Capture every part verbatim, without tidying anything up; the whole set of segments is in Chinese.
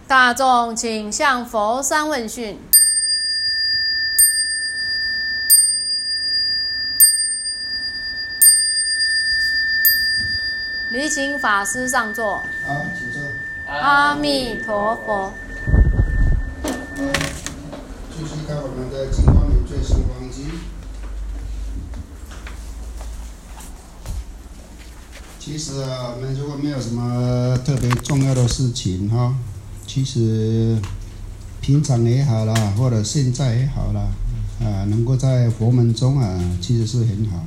大众请向佛山问讯。礼请法师上座。 好，请坐。 阿弥陀佛。 继续看我们的《金光明罪心光经》。其实啊，我们如果没有什么特别重要的事情哈，其实平常也好啦，或者现在也好啦，啊，能够在佛门中啊，其实是很好。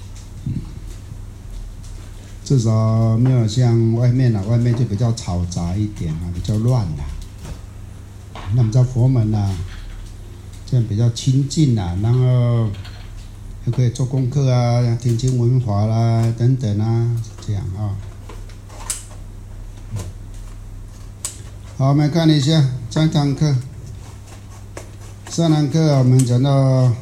至少没有像外面啊，外面就比较嘈杂一点啊，比较乱啦。那么在佛门啊，这样比较清净啦，然后又可以做功课啊，听经闻法啦，等等啊，这样啊。好，我们看一下这堂课。上堂课我们讲到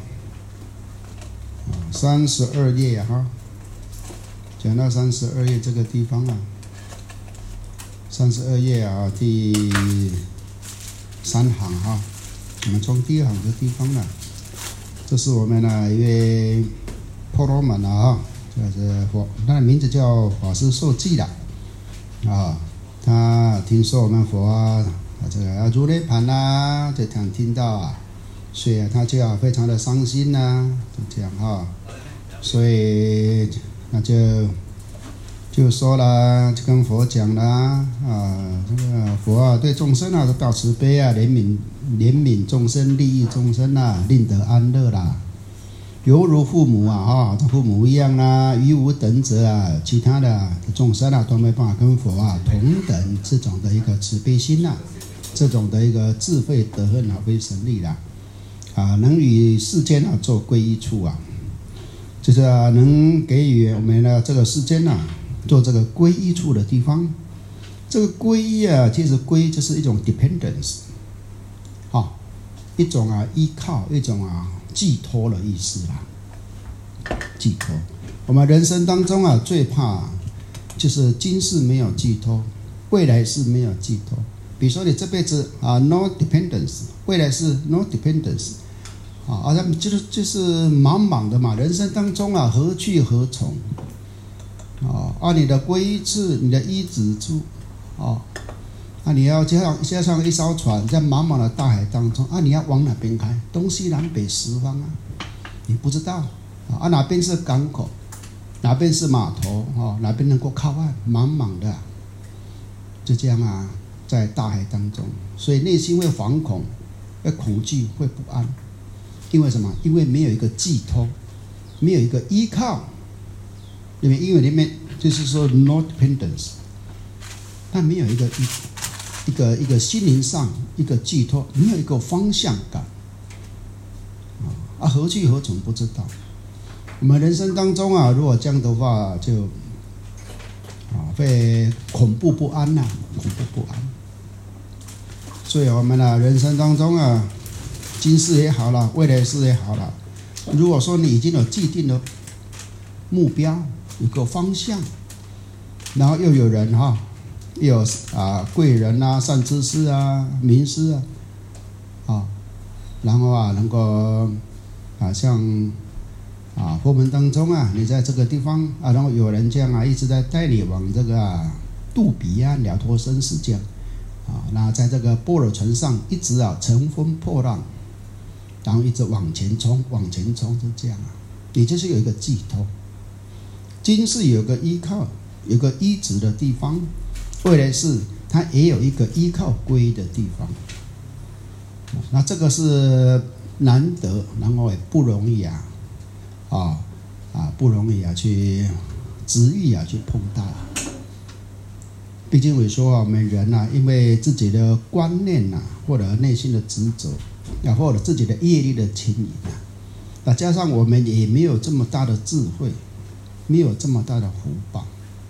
三十二页哈。讲到三十二页这个地方啊，三十二页啊，第三行哈，我们从第二行的地方啊，这是我们的一位婆罗门啊，就是佛，他的名字叫法师受记的啊，他听说我们佛啊，这个要入涅盘啦，就常听到啊，所以他就要非常的伤心呐、啊，就这样哈，所以。那就就说了，就跟佛讲啦，啊，这个佛啊，对众生啊都大慈悲啊，怜悯怜悯众生，利益众生啊，令得安乐啦，犹如父母啊，哈，他父母一样啊，于无等者啊，其他的众生啊都没办法跟佛啊同等这种的一个慈悲心呐、啊，这种的一个智慧德恨啊，非神力啦，啊，能与世间啊做归依处啊。就是啊，能给予我们的这个世间啊，做这个归依处的地方。这个归依啊，其实归就是一种 dependence， 啊，一种啊依靠，一种啊寄托的意思啦。寄托，我们人生当中啊，最怕就是今世没有寄托，未来是没有寄托。比如说你这辈子啊 no dependence， 未来是 no dependence。啊，他们就是就是茫茫的嘛，人生当中啊，何去何从？啊，啊，你的归依处，你的依止处，啊，啊，你要加上加上一艘船，在茫茫的大海当中，啊，你要往哪边开？东西南北十方啊，你不知道啊，哪边是港口，哪边是码头啊，哪边能够靠岸？茫茫的，就这样啊，在大海当中，所以内心会惶恐，会恐惧，会不安。因为什么？因为没有一个寄托，没有一个依靠，因为因为里面就是说 no dependence， 它没有一个一一个一个心灵上一个寄托，没有一个方向感，啊，何去何从不知道。我们人生当中啊，如果这样的话，就啊会恐怖不安呐、啊，恐怖不安。所以我们啊，人生当中啊。今世也好了，未来世也好了。如果说你已经有既定的目标，有个方向，然后又有人哈，又有啊贵人啊、善知识啊、名师啊，啊，然后啊能够啊像啊佛门当中啊，你在这个地方啊，然后有人这样啊一直在带你往这个啊度彼岸了脱生死这样啊，那在这个般若船上一直啊乘风破浪。然后一直往前冲，往前冲，就这样啊。你就是有一个寄托，今世有个依靠，有个依止的地方；未来世它也有一个依靠归的地方。那这个是难得，然后也不容易啊，啊啊不容易啊，去执遇啊，去碰到。毕竟我说啊，我们人啊，因为自己的观念啊，或者内心的执着。啊，或者自己的业力的牵引啊，啊，加上我们也没有这么大的智慧，没有这么大的福报，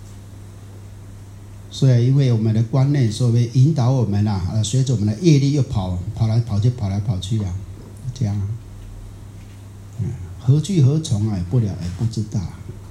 所以因为我们的观念，所以引导我们啊，啊，随着我们的业力又跑跑来跑去，跑来跑去啊，这样啊，嗯，何去何从啊，也不了也不知道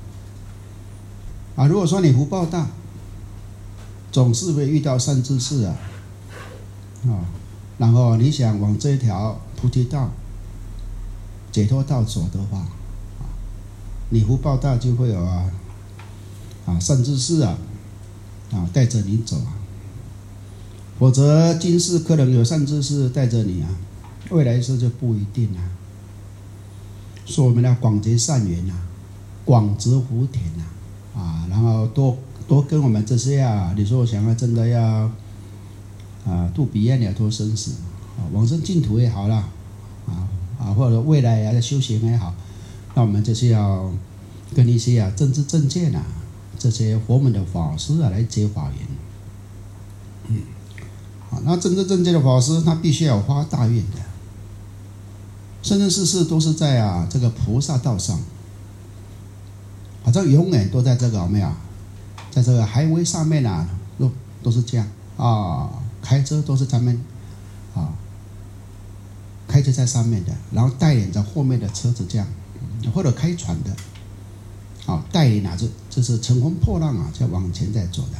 啊。如果说你福报大，总是会遇到善知识啊， 啊，然后你想往这条菩提道、解脱道走的话，啊，你福报大就会有啊啊善知识啊啊带着你走啊，否则今世可能有善知识带着你啊，未来世就不一定啊。所以我们要广结善缘啊，广植福田啊，啊，然后多多跟我们这些啊，你说我想要真的要啊度彼岸了脱生死啊，往生净土也好啦，啊啊，或者未来啊的修行也好，那我们就是要跟一些啊正知正见啊这些佛门的法师啊来结法缘。嗯，好，那正知正见的法师他必须要发大愿的。生生世世都是在啊这个菩萨道上，好像永远都在这个有没有，在这个海威上面啊，都都是这样啊，开车都是他们啊，开车在上面的，然后带领着后面的车子这样，或者开船的，啊，带领啊这这是乘风破浪啊，在往前在走的，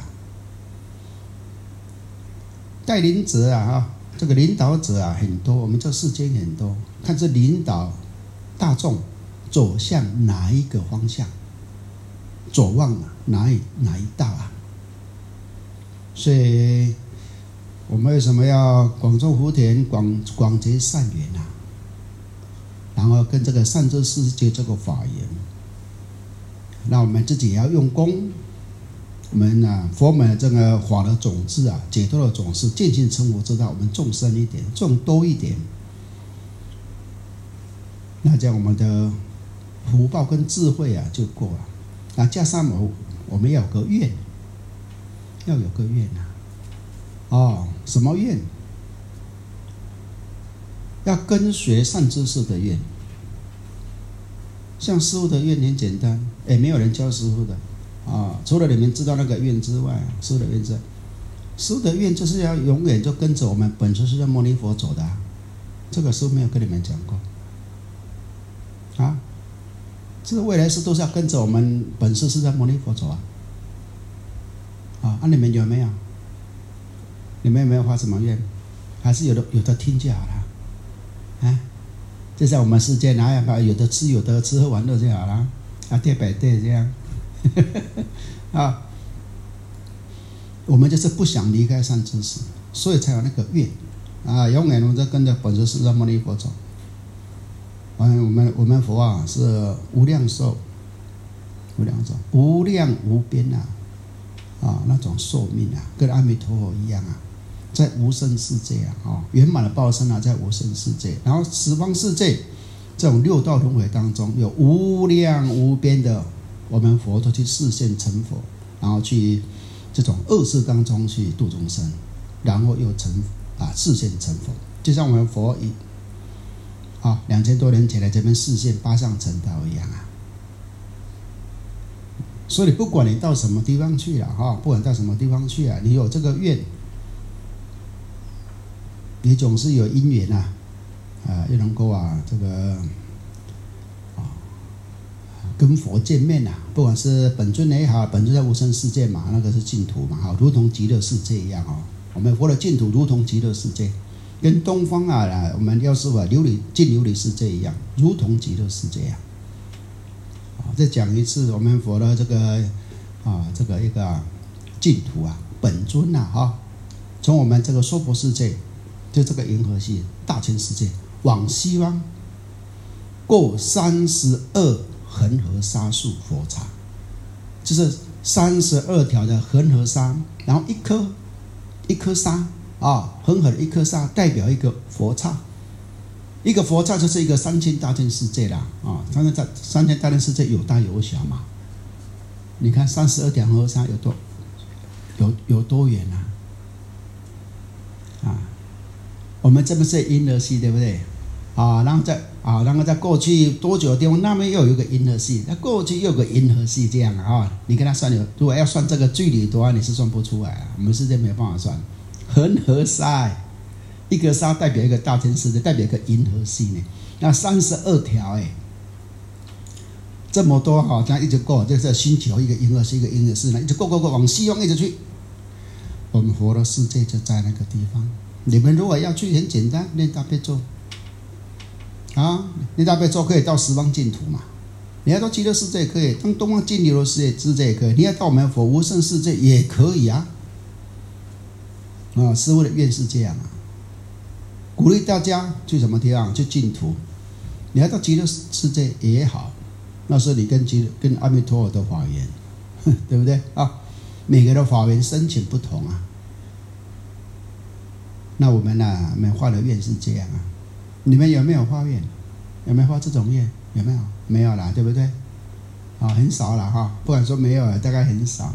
带领者啊哈。这个领导者啊很多，我们这世间很多，看这领导大众走向哪一个方向，走往哪一哪一道啊？所以我们为什么要广种福田、广广结善缘啊？然后跟这个善知识结这个法缘，那我们自己也要用功。我们啊，佛门这个法的种子啊，解脱的种子，渐进成佛之道，我们种深一点，种多一点，那这样我们的福报跟智慧啊就够了。啊，加上我我们要有个愿，要有个愿啊，哦，什么愿？要跟随善知识的愿。像师父的愿很简单，也没有人教师父的。啊，除了你们知道那个愿之外，师父的愿之外，师父的愿就是要永远就跟着我们本师释迦牟尼佛走的、啊，这个师父没有跟你们讲过，啊，这个未来世都是要跟着我们本师释迦牟尼佛走啊，啊，那、啊、你们有没有？你们有没有发什么愿？还是有的有的听就好了，啊，就在我们世界哪样有的吃有的吃喝玩乐就好了，啊，对百对这样。啊，我们就是不想离开善知识，所以才有那个愿啊，永远我们在跟着本师释迦牟尼佛走。嗯，我们我们佛啊是无量寿，无量寿，无量无边啊，啊那种寿命啊，跟阿弥陀佛一样啊，在无生世界啊，啊圆满的报身啊，在无生世界，然后十方世界这种六道轮回当中，有无量无边的。我们佛都去示现成佛，然后去这种恶世当中去度众生，然后又成啊示现成佛，就像我们佛以啊两千多年前来这边示现八相成道一样啊。所以不管你到什么地方去了哈，不管到什么地方去啊，你有这个愿，你总是有因缘啊，啊又能够啊这个。跟佛见面啊，不管是本尊也好，本尊在无生世界嘛，那个是净土嘛，哈，如同极乐世界一样哦。我们佛的净土如同极乐世界，跟东方啊，我们药师佛琉璃净琉璃世界一样，如同极乐世界啊。啊，再讲一次，我们佛的这个啊，这个一个净土啊，本尊呐，哈，从我们这个娑婆世界，就这个银河系大千世界，往西方过三十二。恒河沙数佛刹，就是三十二条的恒河沙，然后一颗一颗沙啊，恒河的一颗沙代表一个佛刹，一个佛刹就是一个三千大千世界啦啊，三千大三千大千世界有大有小嘛，你看三十二条恒河沙有多有有多远啊？啊，我们这边是银河系，对不对？啊，然后在啊，然后在过去多久的地方，那边又有一个银河系，那过去又有个银河系，这样啊，你跟他算，如果要算这个距离的话，你是算不出来啊。我们世界没有办法算，恒河沙，一个沙代表一个大千世界，代表一个银河系呢。那三十二条，哎，这么多哈，这样一直过，这是星球一个银河系，一个银河系呢，一直过过过往西方一直去，我们佛的世界就在那个地方。 你们如果要去，很简单，念大悲咒啊，念大悲咒可以到十方净土嘛。你要到极乐世界也可以，到东方净流世界也可以，你要到我们佛无生世界也可以啊。啊，师父的愿是这样啊，鼓励大家去什么地方？去净土。你要到极乐世界也好，那是你跟极跟阿弥陀佛的法缘，对不对啊？每个人的法缘深浅不同啊。那我们呢、啊，我们发的愿是这样啊。你们有没有发愿？有没有发这种愿？有没有？没有啦，对不对？啊，很少了哈。不敢说没有了，大概很少。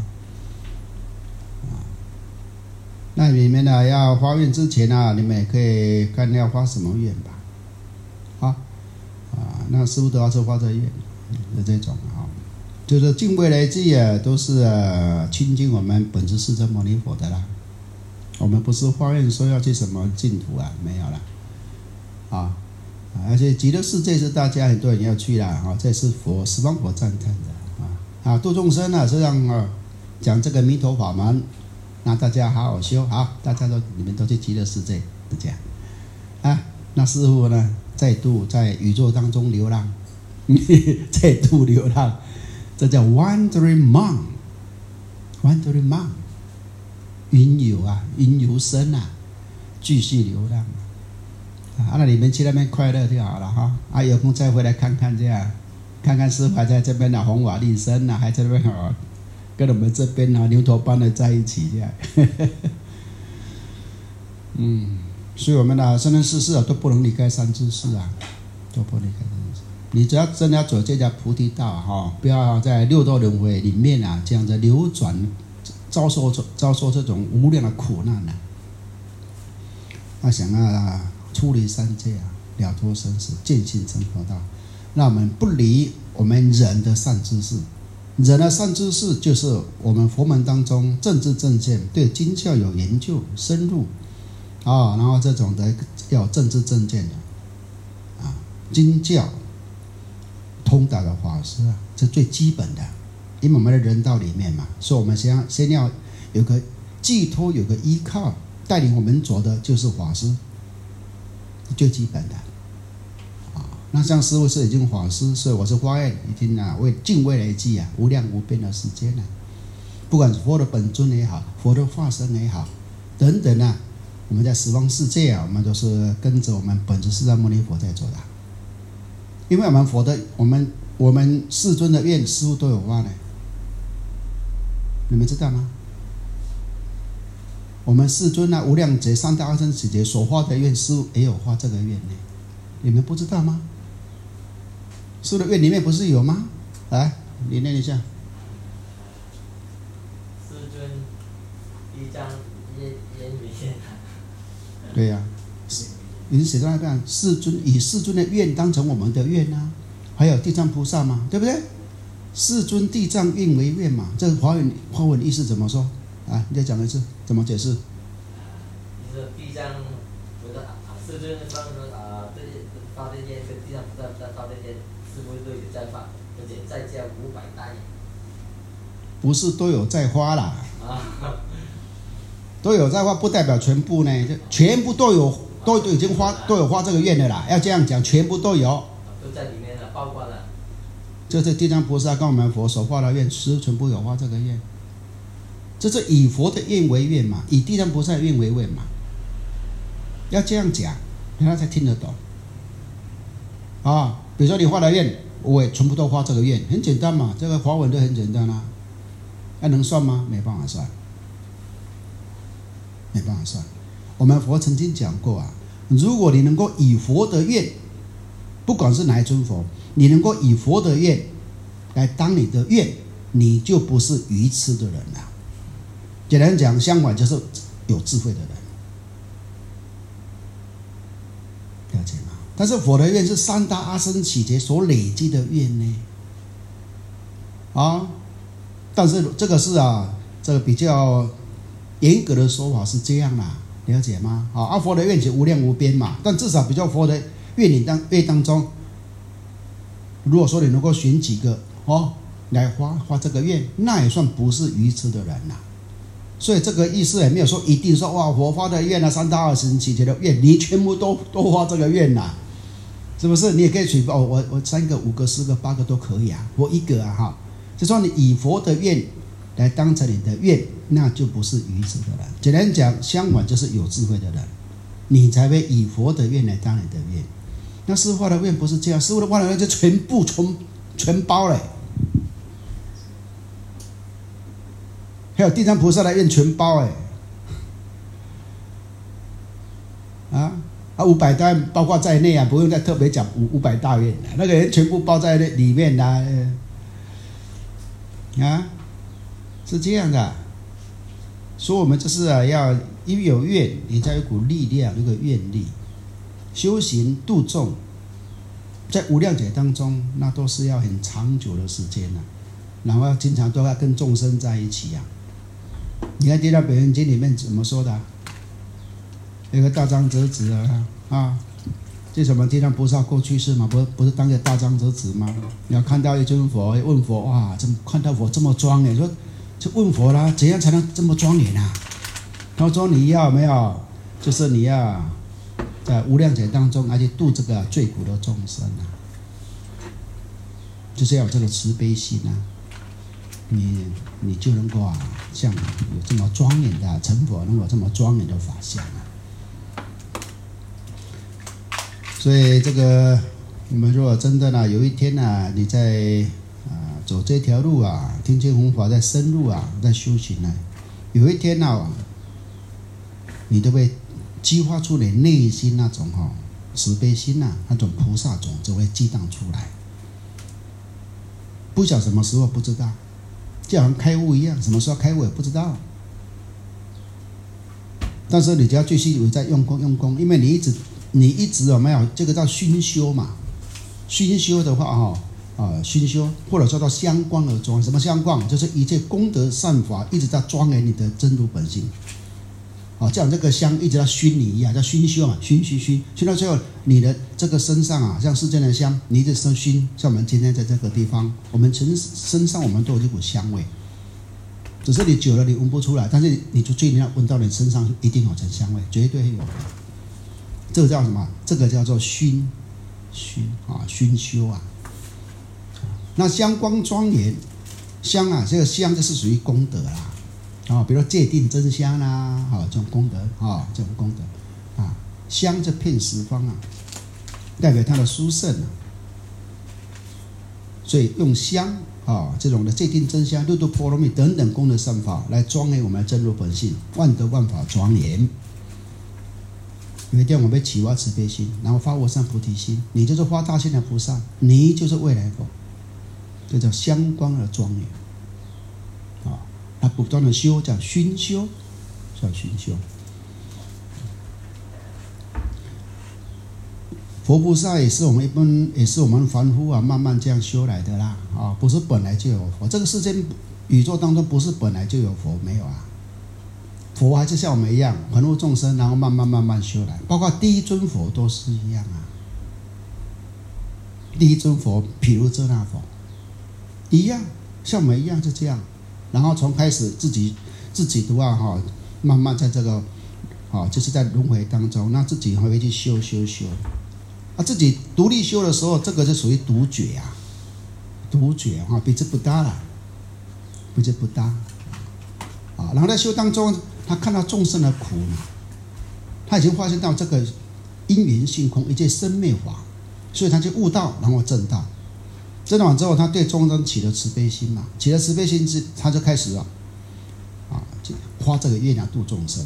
那你们呢，要发愿之前啊，你们也可以看要发什么愿吧。好，啊，那师父都要是发这愿，是这种啊，就是敬畏来记啊，都是啊亲近我们本师释迦牟尼佛的啦。我们不是发愿说要去什么净土啊，没有啦。啊，而且极乐世界是大家很多人要去啦，啊，这是佛十方佛赞叹的啊啊，度众生啊，是让啊讲这个弥陀法门。那大家好好修，好，大家都你们都去极乐世界，是这样啊。那师父呢，再度在宇宙当中流浪，再度流浪，这叫 wandering monk，wandering monk， 云游啊，云游僧啊，继续流浪啊。那你们去那边快乐就好了哈。啊，有空再回来看看这样，看看师父还在这边的弘法利生啊，还在这边哦。跟我们这边啊牛头般的在一起这样，嗯，所以我们啊生生世世啊都不能离开三知识啊，都不能离开三知识。你只要真的要走这条菩提道哈、哦，不要在六道轮回里面啊这样子流转，遭受遭受这种无量的苦难啊。那想啊出离三界啊，了脱生死，见性成佛道，那我们不离我们人的善知识。人的善知识就是我们佛门当中政治正见，对经教有研究深入啊，然后这种的要有政治正见的啊，经教通达的法师啊，这最基本的，因为我们的人道里面嘛，所以我们先要先要有个寄托，有个依靠，带领我们走的就是法师，最基本的。那像师父是已经法师，所以我是发愿已经啊为敬畏来记啊无量无边的时间了、啊，不管是佛的本尊也好，佛的化身也好，等等啊，我们在十方世界啊，我们都是跟着我们本师释迦牟尼佛在做的，因为我们佛的我们我们世尊的愿，师父都有发的，你们知道吗？我们世尊啊无量劫三大阿僧祇劫所发的愿，师父也有发这个愿呢，你们不知道吗？师的愿里面不是有吗？来，你念一下。 世尊一张烟烟云烟。 对呀、啊，你写在那边，世尊以世尊的愿当成我们的愿啊，还有地藏菩萨嘛，对不对？世尊地藏愿为愿嘛，这个华文华文意思怎么说？啊，你再讲一次，怎么解释？ 就是地藏，我的世尊放啊，这发的愿跟地藏菩萨发的愿。是不是都有在发，而且再加五百单？ 不是都有在发啦， 啊， 都有在发不代表全部呢，全部都有都已经发都有发这个愿的啦。要这样讲，全部都有， 都在里面了，包括了。 就是地藏菩萨跟我们佛所发的愿，是全部有发这个愿。这是以佛的愿为愿嘛，以地藏菩萨的愿为愿嘛。要这样讲，人家才听得懂。啊。比如说你发的愿，我也全部都发这个愿，很简单嘛，这个华文都很简单啊。那、啊、能算吗？没办法算，没办法算。我们佛曾经讲过啊，如果你能够以佛的愿，不管是哪一尊佛，你能够以佛的愿来当你的愿，你就不是愚痴的人了。简单讲，相反就是有智慧的人。了解吗？但是佛的愿是三大阿僧祇劫所累积的愿呢，啊，但是这个是啊，这个比较严格的说法是这样啦，了解吗？啊，阿佛的愿是无量无边嘛，但至少比较佛的愿里当愿当中，如果说你能够选几个哦来发发这个愿，那也算不是愚痴的人啦， 所以这个意思也没有说一定说哇，我发的愿啊，三大二十七节的愿，你全部都都发这个愿呐、啊，是不是？你也可以随哦，我我三个、五个、四个、八个都可以啊，我一个啊哈。就说你以佛的愿来当成你的愿，那就不是愚痴的人。简单讲，相反就是有智慧的人，你才会以佛的愿来当你的愿。那师父的愿不是这样，师父的发的愿就全部全全包了。还有地藏菩萨的愿全包哎，啊啊五百大愿包括在内啊，不用再特别讲五五百大愿，那个人全部包在里面的、啊，啊，是这样的。所以我们就是啊，要因为有愿，你才有股力量，一个愿力，修行度众，在无量劫当中，那都是要很长久的时间啊，然后要经常都要跟众生在一起啊。你看《地藏本愿经》里面怎么说的、啊？那个大张折子啊，啊，这什么地藏菩萨过去世嘛，不不是当个大张折子吗？你要看到一尊佛，问佛哇，怎么看到佛这么庄严？说就问佛啦，怎样才能这么庄严啊？他说你要没有，就是你要在无量劫当中，而且度这个罪苦的众生啊，就是要有这个慈悲心啊。你你就能够啊，像有这么庄严的成佛，能够这么庄严的法相啊。所以这个，我们如果真的呢，有一天呢、啊，你在啊走这条路啊，听经弘法在深入啊，在修行呢、啊，有一天呢、啊，你都会激发出你内心那种哈、哦、慈悲心呐、啊，那种菩萨种子会激荡出来。不晓得什么时候不知道。就好像开悟一样，什么时候开悟也不知道。但是你只要继续有在用功用功，因为你一直你一直有没有这个叫熏修嘛？熏修的话哈啊熏修，或者说到香光而庄，什么香光？就是一切功德善法一直在庄严你的真如本性。啊，就像这个香一直在熏你一样，叫熏修嘛，熏熏熏，熏到最后，你的这个身上啊，像世间的香，你一直熏熏，像我们今天在这个地方，我们身身上我们都有这股香味，只是你久了你闻不出来，但是你就最近要闻到你身上一定有层香味，绝对有的。这个叫什么？这个叫做熏熏啊，熏修啊。那香光庄严，香啊，这个香就是属于功德啦。啊、哦，比如说戒定真香啦、啊，啊、哦，这种功德啊、哦，这种功德啊，香这遍十方啊，代表它的殊胜啊。所以用香啊、哦，这种的戒定真香、六度波罗蜜等等功德善法来庄严我们的真如本性，万德万法庄严。有一天我们起发慈悲心，然后发无上菩提心，你就是发大心的菩萨，你就是未来佛，这叫香光的庄严。他不断的修，叫熏修，叫熏修。佛菩萨也是我们一般，也是我们凡夫啊，慢慢这样修来的啦。啊，不是本来就有佛，这个世间宇宙当中不是本来就有佛，没有啊。佛还是像我们一样，凡夫众生，然后慢慢慢慢修来，包括第一尊佛都是一样啊。第一尊佛，毗卢遮那佛，一样，像我们一样就这样。然后从开始自己自己的话哈，慢慢在这个啊，就是在轮回当中，那自己还会去修修修，啊，自己独立修的时候，这个就属于独觉啊，独觉啊，彼此不搭了，彼此不搭啊。然后在修当中，他看到众生的苦呢，他已经发现到这个因缘性空，一切生灭法，所以他就悟道，然后证道。证道完之后，他对众生起了慈悲心嘛，起了慈悲心之，他就开始了，啊，就花这个愿来度众生，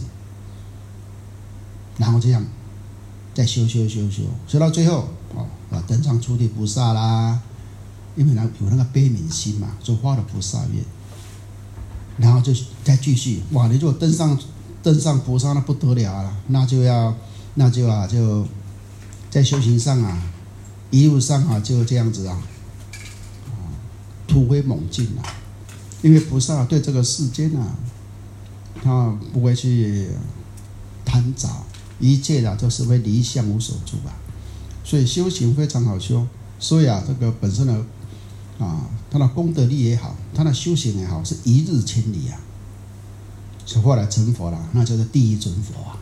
然后这样再修修修修，修到最后，哦，啊，登上初地菩萨啦，因为呢有那个悲悯心嘛，就发了菩萨愿，然后就再继续，哇，你如果登上登上菩萨那不得了了，那就要那就啊就在修行上啊，一路上啊就这样子啊。突飞猛进啊！因为菩萨对这个世间啊，他不会去贪着，一切的都是会离相无所住啊。所以修行非常好修。所以啊，这个本身的啊，他的功德力也好，他的修行也好，是一日千里啊。 就后来成佛了，那就是第一尊佛啊。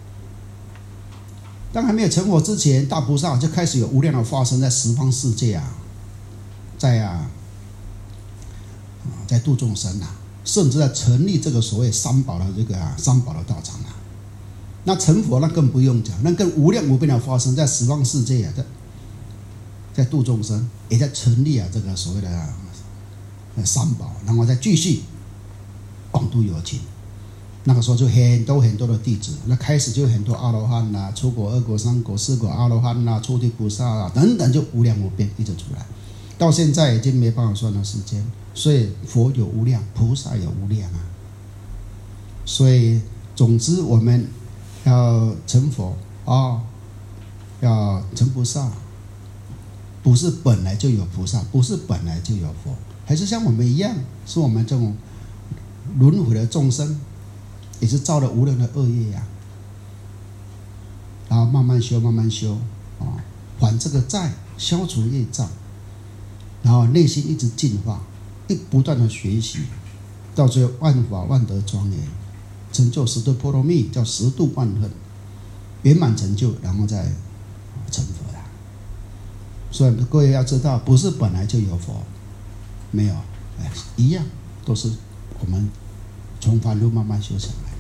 当还没有成佛之前，大菩萨就开始有无量的化身在十方世界啊，在啊，在度众生啊，甚至在成立这个所谓三宝的这个啊三宝的道场啊。那成佛那更不用讲，那更无量无边的化身在十方世界啊，在在度众生，也在成立啊这个所谓的啊三宝，然后再继续广度有情。那个时候就很多很多的弟子，那开始就很多阿罗汉啦，出果、二果、三果、四果阿罗汉啦，初地菩萨啦等等，就无量无边一直出来，到现在已经没办法算的时间。所以佛有无量，菩萨有无量啊。所以总之我们要成佛啊、哦，要成菩萨，不是本来就有菩萨，不是本来就有佛，还是像我们一样，是我们这种轮回的众生。也是造了无量的恶业呀、啊，然后慢慢修，慢慢修啊，还这个债，消除业障，然后内心一直进化，一不断的学习，到最后万法万德庄严，成就十度波罗蜜，叫十度万恨，圆满成就，然后再成佛啦。所以各位要知道，不是本来就有佛，没有，哎，一样都是我们从凡路慢慢修上来。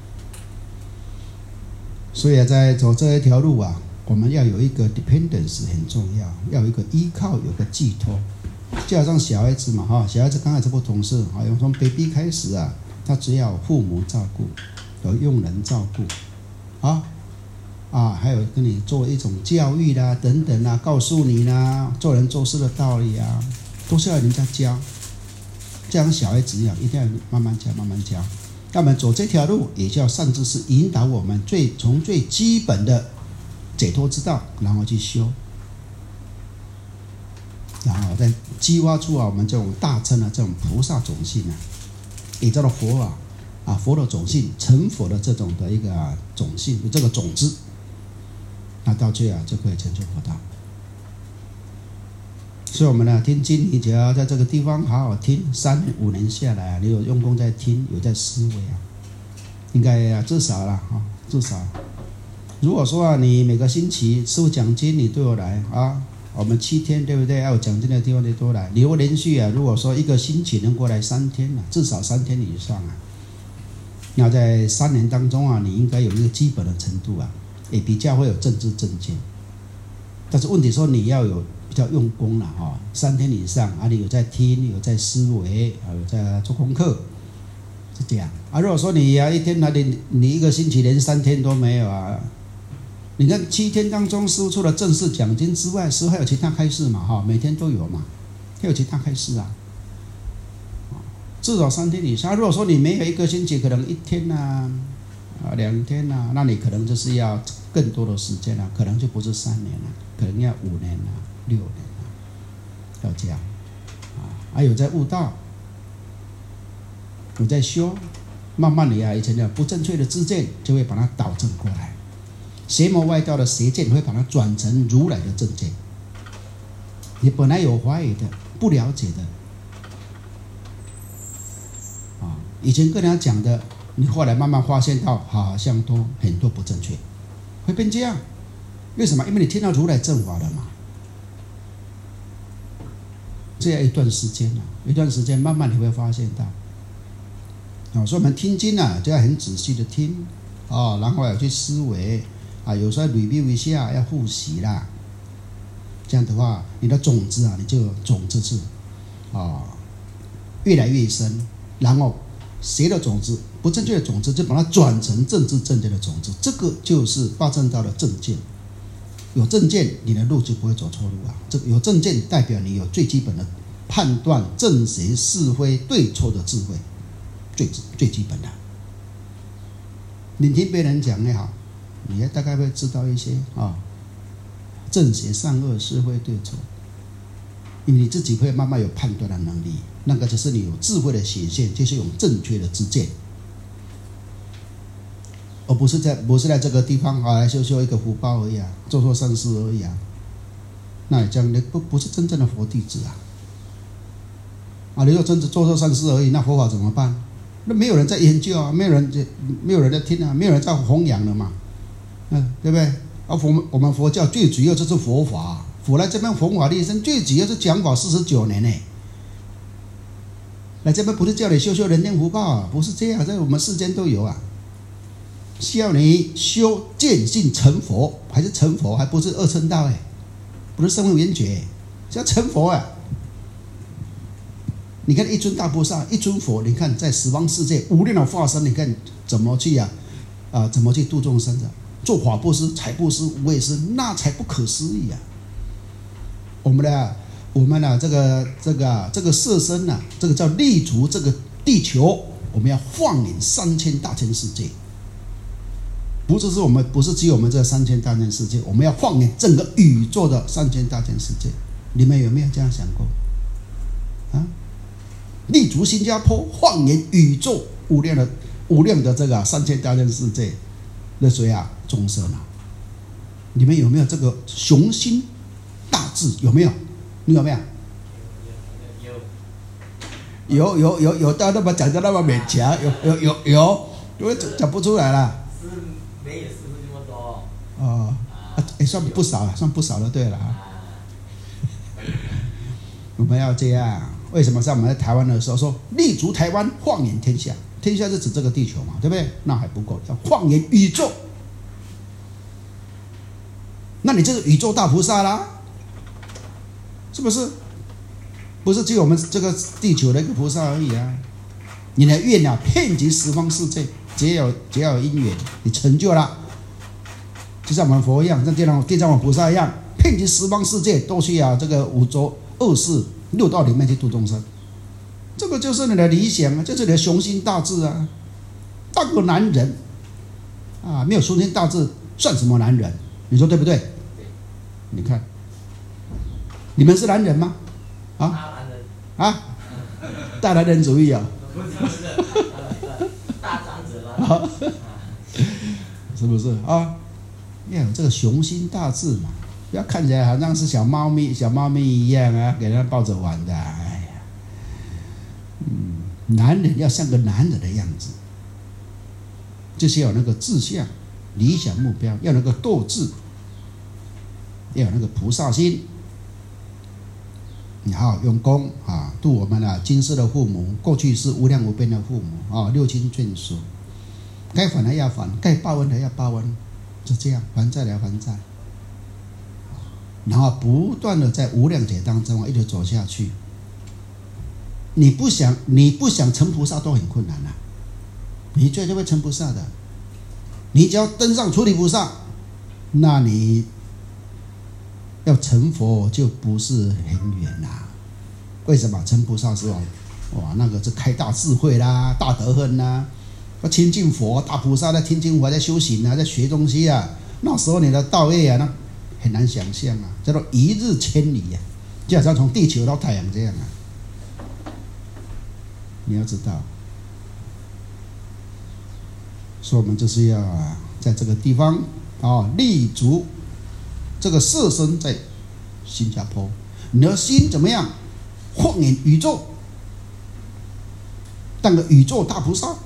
所以在走这一条路啊，我们要有一个 dependence 很重要，要有一个依靠，有个寄托。就好像小孩子嘛，哈，小孩子刚开始不懂事，啊，从 baby 开始啊，他只要有父母照顾，有佣人照顾，啊啊，还有跟你做一种教育啦，等等啦，告诉你啦，做人做事的道理啊，都是要人家教。就像小孩子一样，一定要慢慢教，慢慢教。那么走这条路，也叫善知识引导我们最从最基本的解脱之道，然后去修，然后再激挖出啊我们这种大乘的这种菩萨种性啊，也叫做佛啊啊佛的种性，成佛的这种的一个、啊、种性，这个种子，那到最后、啊、就可以成就佛道。所以我们呢听经，你只要在这个地方好好听，三年五年下来啊，你有用功在听，有在思维啊，应该啊至少啦啊至少，如果说啊你每个星期师父讲经你都有来啊，我们七天对不对？要有讲经的地方你都来，你如果连续啊，如果说一个星期能过来三天啊，至少三天以上啊，那在三年当中啊，你应该有一个基本的程度啊，也比较会有正知正见。但是问题说你要有比较用功了哈，三天以上啊，你有在听，有在思维，有在做功课，是这样啊。如果说你啊一天啊你你一个星期连三天都没有啊，你看七天当中师父除了正式讲经之外，师父还有其他开示嘛哈，每天都有嘛，还有其他开示啊，至少三天以上。如果说你没有一个星期，可能一天啊啊两天啊，那你可能就是要更多的时间啊，可能就不是三年了，可能要五年了。六年了，要这样啊！还有在悟道，有在修，慢慢的啊，以前的不正确的知见就会把它导正过来，邪魔外道的邪见会把它转成如来的正见。你本来有怀疑的、不了解的啊，以前跟人家讲的，你后来慢慢发现到，好像都很多不正确，会变这样。为什么？因为你听到如来正法了嘛。这样一段时间啊，一段时间慢慢你会发现到，啊，所以我们听经啊，就要很仔细的听，啊，然后要去思维，啊，有时候 review 一下，要复习啦。这样的话，你的种子啊，你就种子是啊越来越深，然后邪的种子、不正确的种子，就把它转成正知正见的种子，这个就是八正道的正见。有正见，你的路就不会走错路啊！这个有正见，代表你有最基本的判断正邪是非对错的智慧，最最基本的。你听别人讲也好，你也大概会知道一些啊，正邪善恶是非对错，因为你自己会慢慢有判断的能力，那个就是你有智慧的显现，就是用正确的知见。而不是在不是在这个地方啊来修修一个福报而已啊，做做善事而已啊，那你这样的不不是真正的佛弟子啊！啊，你若真的做做善事而已，那佛法怎么办？ 那没有人在研究啊，没有人在没有人在听啊，没有人在弘扬了嘛，嗯，对不对？啊，我们我们佛教最主要就是佛法，佛来这边弘法利生，最主要是讲法四十九年呢。来这边不是叫你修修人间福报啊，不是这样，在我们世间都有啊。需要你修见性成佛，还是成佛，还不是二乘道哎，不是声闻缘觉，是要成佛啊。你看一尊大菩萨，一尊佛，你看在十方世界无量的化身，你看怎么去呀、啊？啊，怎么去度众生的？做法布施、财布施、无畏施，那才不可思议啊！我们的。我们呢、啊，这个这个、啊、这个色身呢、啊，这个叫立足这个地球，我们要放眼三千大千世界，不是说我们不是只有我们这三千大千世界，我们要放眼整个宇宙的三千大千世界。你们有没有这样想过？啊，立足新加坡，放眼宇宙无量的无量的这个、啊、三千大千世界，那谁啊众生啊？你们有没有这个雄心大志？有没有？你有没有？有有有有到那么讲的那么勉强，有有有有，因为讲不出来了。 是没有师傅这么多。 哦，啊，也算不少了，算不少了，对了啊。我们要这样，为什么在我们在台湾的时候说立足台湾，放眼天下？天下是指这个地球嘛，对不对？那还不够，要放眼宇宙。那你就是宇宙大菩萨啦。是不是？不是只有我们这个地球的一个菩萨而已啊！你的愿啊，遍及十方世界，只要只要有因缘，你成就了，就像我们佛一样，像地藏地藏王菩萨一样，遍及十方世界，都去啊这个五洲二世六道里面去度众生。这个就是你的理想啊，就是你的雄心大志啊！当个男人啊，没有雄心大志，算什么男人？你说对不对？你看。你们是男人吗？啊？ 大男人啊？大男人主义啊？ 不是不是，大长者了。 是不是啊？要有这个雄心大志嘛，不要看起来好像是小猫咪、小猫咪一样啊，给人抱着玩的。哎呀，嗯，男人要像个男人的样子，就是要有那个志向、理想目标，要有那个斗志，要有那个菩萨心。你好，用功啊，度我们啊今世的父母，过去是无量无边的父母啊，六亲眷属，该还的要还，该报恩的要报恩，就这样还债的要还债，然后不断的在无量劫当中一直走下去。你不想，你不想成菩萨都很困难啊，你最终会成菩萨的。你只要登上菩提菩萨，那你。要成佛就不是很远啦、啊，为什么？成菩萨是吧？哇，那个是开大智慧啦，大德行啦，要亲近佛，大菩萨在亲近佛，在修行啊，在学东西啊。那时候你的道业啊，那很难想象啊，叫做一日千里啊，就好像从地球到太阳这样啊。你要知道，所以我们就是要啊，在这个地方啊立足。这个色身在新加坡，你的心怎么样？放眼宇宙，当个宇宙大菩萨，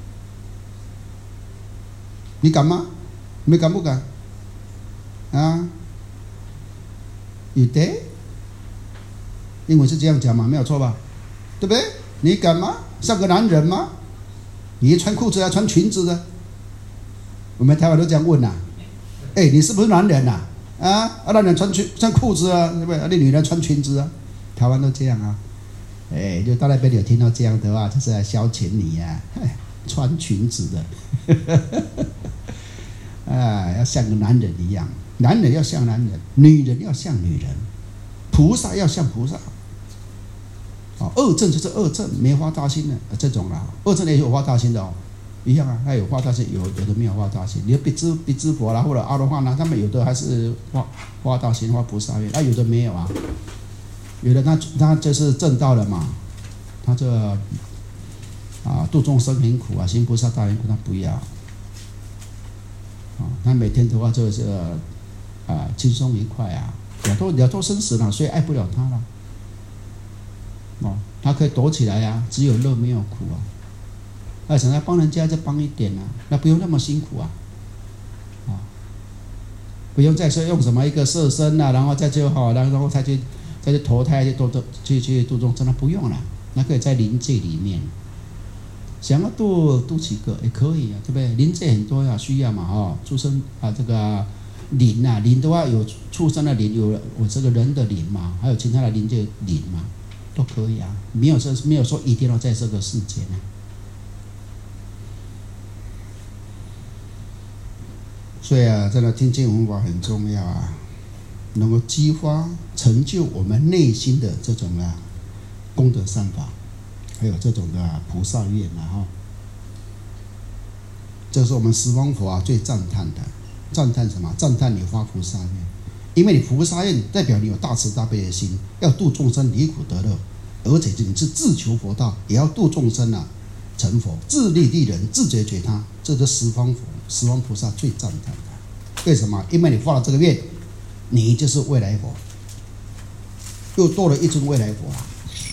你敢吗？你敢不敢？啊？你得，英文是这样讲嘛，没有错吧？对不对？你敢吗？像个男人吗？你穿裤子还穿裙子的？我们台湾都这样问呐、啊。哎，你是不是男人呐、啊？啊，啊，男人穿裙穿裤子啊，对不对？啊，那女人穿裙子啊，台湾都这样啊。哎，就到那边有听到这样的话，就是来消遣你呀、啊，穿裙子的，啊，要像个男人一样，男人要像男人，女人要像女人，菩萨要像菩萨。哦，二正就是二正，没发大心的这种啦，二正也有发大心的哦。一样啊，他有发大心，有有的没有发大心。你的比支比支佛啦，或者阿罗汉啦，他们有的还是发发大心、发菩萨愿，啊，有的没有啊。有的他他就是正道了嘛，他这啊度众生很苦啊，行菩萨大愿苦他不要。啊，他每天的话就是啊轻松愉快啊，了脱了脱生死了，所以爱不了他了。哦，他可以躲起来啊，只有乐没有苦啊。 啊，想要帮人家就帮一点啊，那不用那么辛苦啊，啊，不用再说用什么一个色身啊，然后再就好，然后再去再去投胎去度度去去度众生，那不用了，那可以在灵界里面，想要度度几个也可以啊，对不对？灵界很多呀、啊，需要嘛，哦，出生啊，这个灵啊，灵的话有畜生的灵，有我这个人的灵嘛，还有其他的灵界灵嘛，都可以啊，没有说没有说一定要在这个世界呢。所以啊，真的听经闻法很重要啊，能够激发成就我们内心的这种啊功德善法，还有这种的、啊、菩萨愿啊哈，这是我们十方佛啊最赞叹的。赞叹什么？赞叹你发菩萨愿，因为你菩萨愿代表你有大慈大悲的心，要度众生离苦得乐，而且你是自求佛道，也要度众生啊成佛，自利利人，自觉觉他，这是十方佛、十方菩萨最赞叹的。为什么？因为你发了这个愿，你就是未来佛，又多了一尊未来佛啊。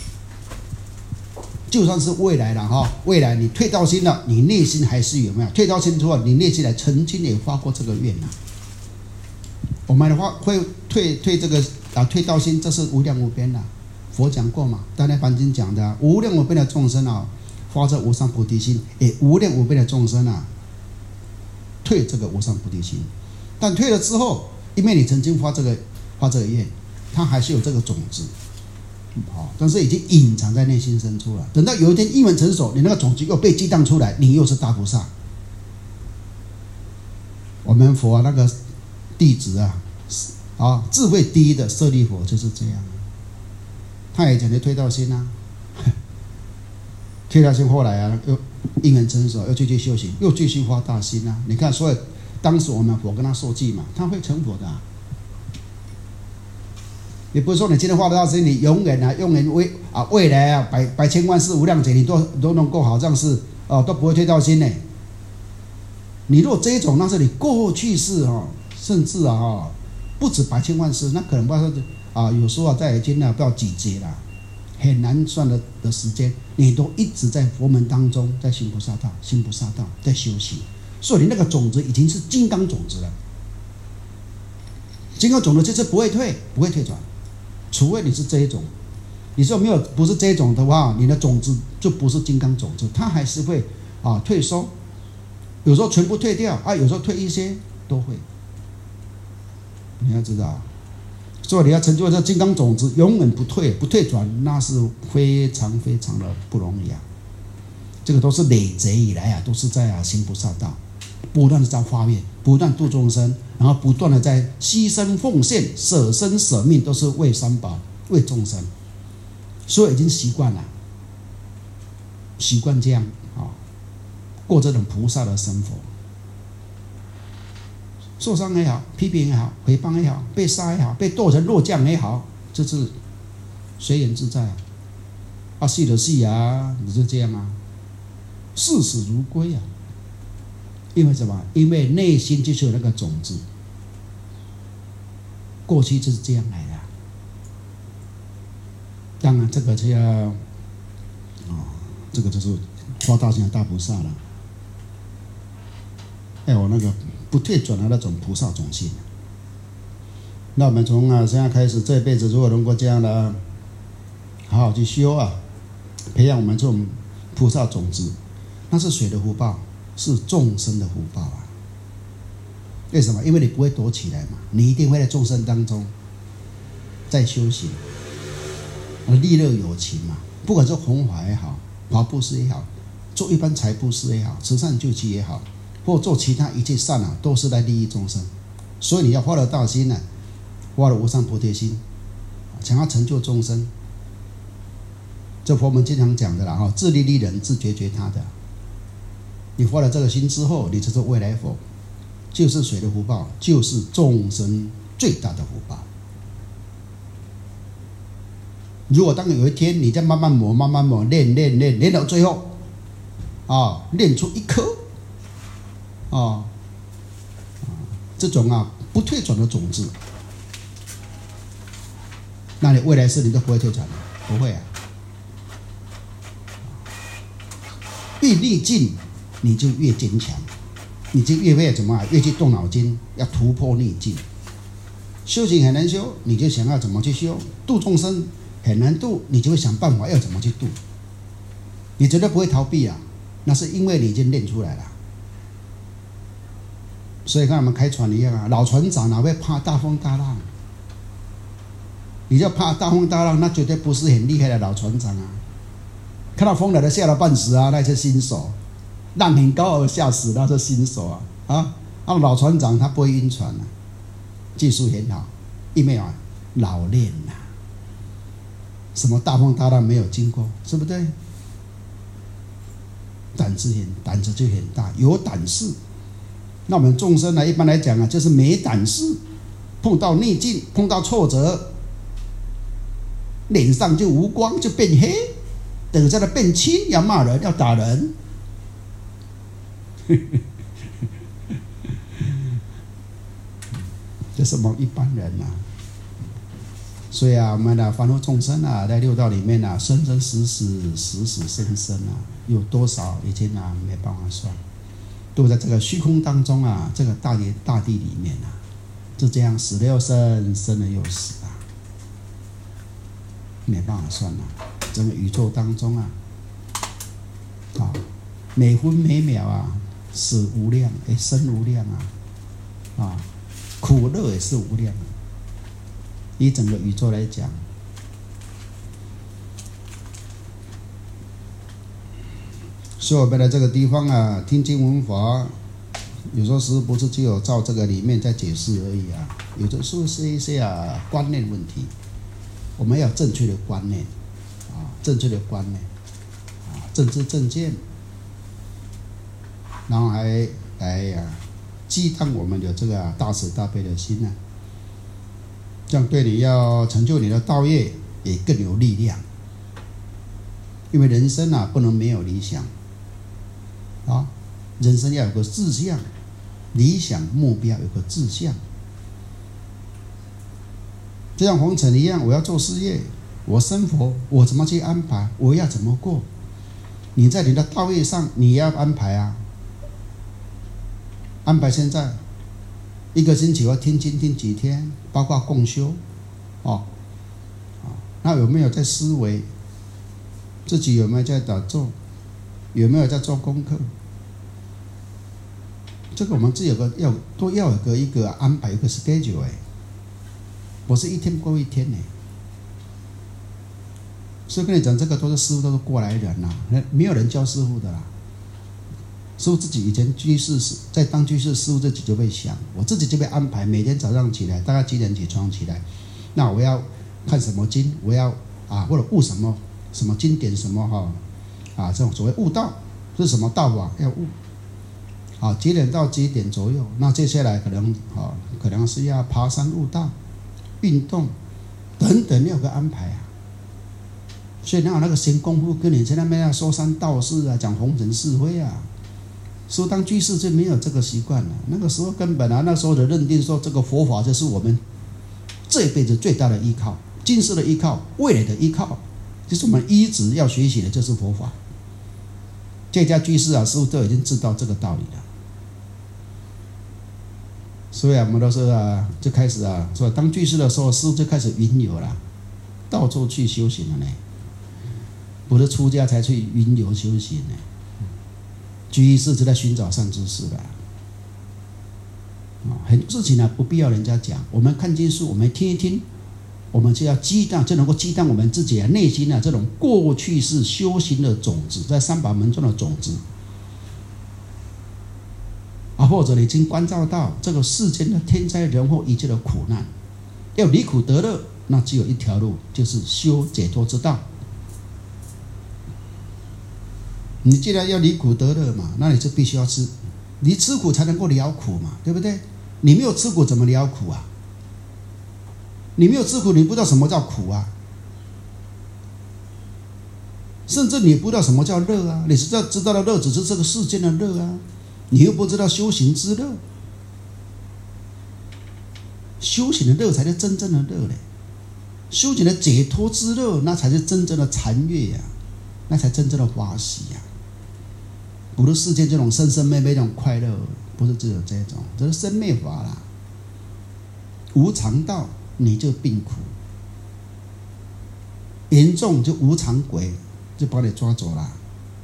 就算是未来了哈，未来你退道心了，你内心还是有没有退道心之后，你内心来曾经也发过这个愿呐、啊。我们的话会退退这个啊退道心，这是无量无边的、啊。佛讲过嘛，大内梵经讲的、啊，无量无边的众生啊，发这无上菩提心，也无量无边的众生啊，退这个无上菩提心。但退了之后，因为你曾经发这个发这个愿，它还是有这个种子。好，但是已经隐藏在内心深处了。等到有一天因缘成熟，你那个种子又被激荡出来，你又是大菩萨。我们佛、啊、那个弟子啊，啊，智慧第一的舍利佛就是这样。他也讲的退道心啊，退道心后来啊，又因缘成熟，又继续修行，又继续发大心啊。你看，所以当时我们佛跟他受记嘛，他会成佛的、啊。你不是说你今天发的大心，你永远啊，永远未啊未来啊，百百千万世无量劫，你都都能够好像是哦、啊，都不会退道心呢。你如果这一种，那是你过去世哦，甚至啊哈，不止百千万世，那可能不知道啊，有时候啊，在已经啊不知道几劫了，很难算的的时间，你都一直在佛门当中，在行菩萨道，行菩萨道，在修行，所以你那个种子已经是金刚种子了。金刚种子就是不会退，不会退转。除非你是这一种，你说没有不是这一种的话，你的种子就不是金刚种子，它还是会啊退收，有时候全部退掉啊，有时候退一些都会。你要知道，所以你要成就这金刚种子，永远不退不退转，那是非常非常的不容易啊。这个都是累劫以来啊，都是在啊行菩萨道，不断的在发愿，不断度众生。然后不断的在牺牲奉献、舍身舍命，都是为三宝、为众生，所以已经习惯了，习惯这样啊、哦，过这种菩萨的生活。受伤也好，批评也好，诽谤也好，被杀也好，被剁成肉酱也好，这是随缘自在啊。啊，戏的戏啊，你就这样啊，视死如归啊。因为什么？因为内心就是有那个种子。过去就是这样来的，当然这个就要，哦，这个就是发大心的大菩萨了。哎，我那个不退转的那种菩萨种性。那我们从啊现在开始，这一辈子如果能够这样的，好好去修啊，培养我们这种菩萨种子，那是谁的福报？是众生的福报啊。为什么？因为你不会躲起来嘛，你一定会在众生当中在修行，利乐有情嘛。不管是弘法也好，法布施也好，做一般财布施也好，慈善救济也好，或做其他一切善啊，都是来利益众生。所以你要发了大心呢、啊，发了无上菩提心，想要成就众生。这佛门经常讲的啦，哈，自利利人，自觉觉他的。你发了这个心之后，你就是未来佛。就是谁的福报？就是众生最大的福报。如果当有一天你在慢慢磨、慢慢磨、练、练、练，练到最后，啊，练出一颗，啊，这种啊不退转的种子，那你未来世你都不会退转的，不会啊。 越逆境，你就越坚强，你就越会怎么啊？越去动脑筋，要突破逆境。修行很难修，你就想要怎么去修；度众生很难度，你就会想办法要怎么去度。你绝对不会逃避啊，那是因为你已经练出来了。所以跟我们开船一样啊，老船长哪会怕大风大浪？你就怕大风大浪，那绝对不是很厉害的老船长啊。看到风来了吓得半死啊，那是新手；浪很高而吓死，那是新手啊啊！那老船长他不会晕船啊，技术很好，因为啊老练呐、啊，什么大风大浪没有经过，是不对？胆子很胆子就很大，有胆识。那我们众生呢，一般来讲啊，就是没胆识，碰到逆境，碰到挫折，脸上就无光，就变黑，等下来变青，要骂人，要打人。这是我们一般人啊。所以啊，我们的凡夫众生啊，在六道里面啊，生生死死，死死生生啊，有多少已经啊没办法算，都在这个虚空当中啊，这个大地大地里面啊，就这样死了又生，生了又死啊，没办法算啊。整个宇宙当中啊，啊，每分每秒啊，死无量，哎，生无量啊，啊，苦乐也是无量啊。以整个宇宙来讲，所以我们的这个地方啊，听经闻法，有时候是不是只有照这个里面在解释而已啊？有的时候是一些啊观念问题，我们要有正确的观念啊，正确的观念啊，正知正见，然后还来呀、啊、激荡我们的这个、啊、大慈大悲的心啊。这样对你要成就你的道业也更有力量，因为人生啊不能没有理想啊，人生要有个志向，理想目标有个志向。就像红尘一样，我要做事业，我生活我怎么去安排，我要怎么过？你在你的道业上你要安排啊，安排现在。一个星期要听经听几天，包括共修，哦，啊，那有没有在思维？自己有没有在打坐？有没有在做功课？这个我们自己有个要都要有个一个安排，一个 schedule 哎，不是一天过一天呢。所以跟你讲，这个都是师父，都是过来人呐、啊，没有人教师父的啦。师父自己以前居士在当居士，师父自己就会想，我自己就会安排，每天早上起来大概几点起床起来，那我要看什么经，我要啊或者悟什么什么经典什么哈啊这种所谓悟道是什么道法要悟，啊几点到几点左右，那接下来可能啊可能是要爬山悟道、运动等等要有个安排啊。所以哪有那个闲工夫跟你在那边要说三道四啊，讲红尘是非啊？说当居士就没有这个习惯了，那个时候根本啊，那时候的认定说这个佛法就是我们这一辈子最大的依靠，今世的依靠，未来的依靠，就是我们一直要学习的就是佛法。这家居士啊，师父都已经知道这个道理了，所以啊，我们都是啊，就开始啊，说当居士的时候，师父就开始云游了，到处去修行了呢，不是出家才去云游修行呢。居士就在寻找善知识的，很多事情呢、啊、不必要人家讲，我们看经书，我们听一听，我们就要激荡，就能够激荡我们自己的内心啊这种过去式修行的种子，在三法门中的种子啊，或者你已经关照到这个世间的天灾人祸一切的苦难，要离苦得乐，那只有一条路，就是修解脱之道。你既然要离苦得乐嘛，那你就必须要吃，你吃苦才能够了苦嘛，对不对？你没有吃苦怎么了苦啊？你没有吃苦，你不知道什么叫苦啊，甚至你不知道什么叫乐啊，你知道知道的乐只是这个世间的乐啊，你又不知道修行之乐，修行的乐才是真正的乐嘞，修行的解脱之乐，那才是真正的禅悦呀、啊，那才真正的欢喜呀、啊。 不是世间这种生生灭灭这种快乐，不是只有这种，这是生灭法啦。无常道你就病苦，严重就无常鬼就把你抓走了。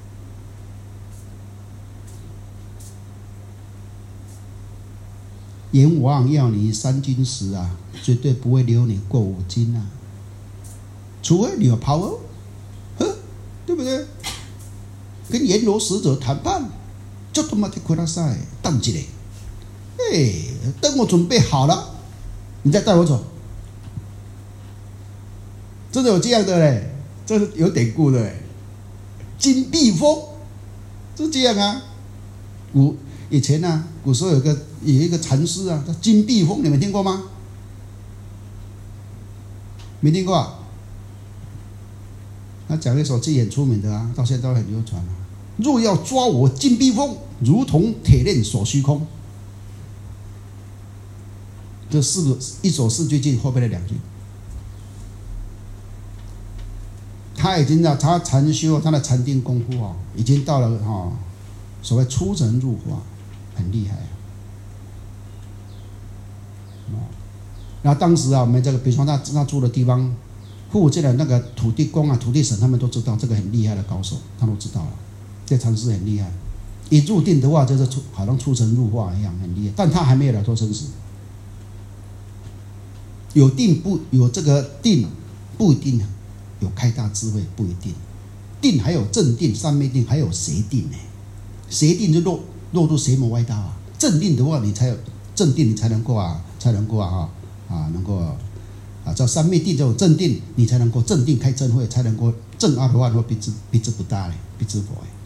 阎王要你三斤时啊，绝对不会留你过五斤啊，除非你有 power， 对不对？跟阎罗使者谈判，就他妈的亏他赛，等一下，哎，等我准备好了，你再带我走。真的有这样的嘞，这是有典故的嘞。金碧峰是这样啊，古以前啊，古时候有个有一个禅师啊，叫金碧峰，你们听过吗？没听过啊？他讲了一首偈很出名的啊，到现在都很流传啊。若要抓我金碧峰，如同铁链锁虚空。这四个一首四句偈后面的两句，他已经到他禅修他的禅定功夫啊，已经到了哈、哦、所谓出神入化，很厉害啊。哦，然后当时啊，我们这个比如说他他住的地方。附近的那个土地公啊、土地神，他们都知道这个很厉害的高手，他都知道了。这禅师很厉害，一入定的话，就是出好像出神入化一样，很厉害。但他还没有了脱生死。有定不有这个定，不一定有开大智慧，不一定。定还有正定、三昧定，还有邪定呢。邪定就落落入邪魔歪道啊。正定的话，你才有正定，你才能够啊，才能够啊啊能够。啊，叫三昧定这种正定，你才能够正定开正慧，才能够正阿罗汉或比之比之不大嘞，比之佛哎。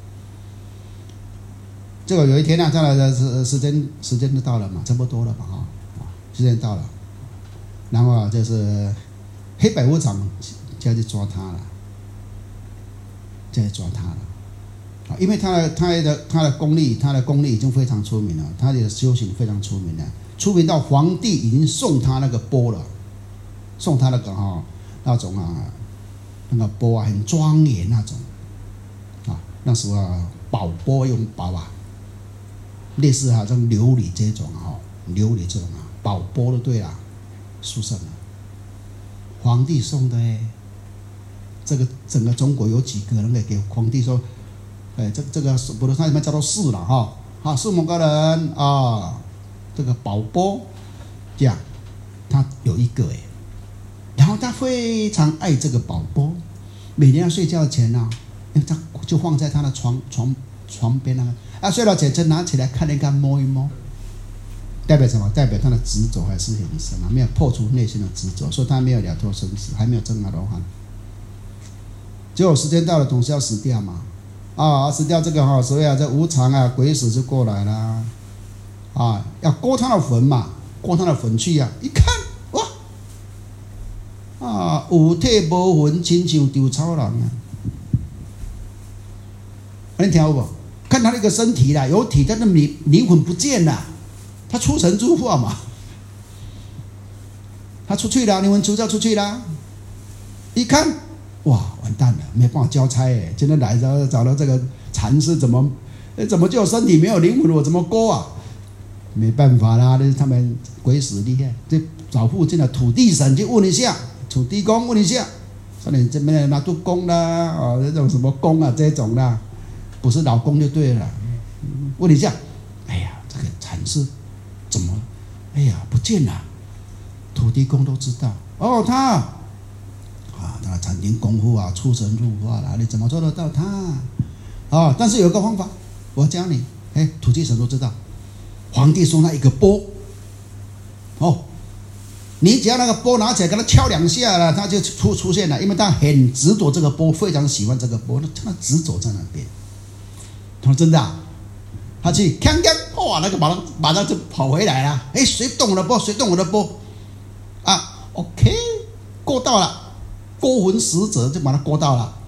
这个有一天呢、啊，将来的时时间时间就到了嘛，差不多了嘛哈，时间到了，然后啊就是黑白无常就要去抓他了，就要去抓他了。啊，因为他的他的他的功力，他的功力已经非常出名了，他的修行非常出名了，出名到皇帝已经送他那个钵了。送他那个哈、哦、那种啊，那个钵啊很庄严那种啊，那时候啊宝钵用宝啊，类似好像琉璃这种啊，琉璃这种啊宝钵就对了，殊胜了。皇帝送的哎，这个整个中国有几个人给皇帝说，哎这这个不是他里面叫做士了哈，啊士某个人啊，这个宝钵这样，他有一个哎。然后他非常爱这个宝钵，每天要睡觉前呢、啊，他就放在他的床床床边那个，啊睡了前就拿起来看一看摸一摸，代表什么？代表他的执着还是很深啊，没有破除内心的执着，所以他没有了脱生死，还没有证阿罗汉。结果时间到了，总是要死掉嘛，啊死掉这个哈、哦，所以啊这无常啊鬼使就过来了，啊要勾他的坟嘛，勾他的坟去啊，一看。啊，有体无魂，亲像丢草人啊！你听有无？看他那个身体啦，有体，但是灵灵魂不见了，他出神入化嘛，他出去了，灵魂出窍出去了，一看，哇，完蛋了，没办法交差哎！今天来找找到这个禅师，怎么，怎么就有身体没有灵魂？我怎么勾啊？没办法啦，那是他们鬼使厉害，就找附近的土地神去问一下。土地公问一下，说你这边拿督公啦，哦，这种什么公啊，这种啦，不是老公就对了。问一下，哎呀，这个禅师怎么，哎呀不见了？土地公都知道，哦，他啊，他的禅定功夫啊，出神入化了，你怎么做得到他？啊，但是有一个方法，我教你，哎，土地神都知道，皇帝送他一个钵，哦。你只要那个钵拿起来，给他敲两下了，他就出出现了，因为他很执着这个钵，非常喜欢这个钵，他执着在那边。他说真的、啊，他去锵锵，哇，那个马上马上就跑回来了。哎，谁动我的钵？谁动我的钵？啊 ，OK， 过到了，勾魂使者就把他勾到了。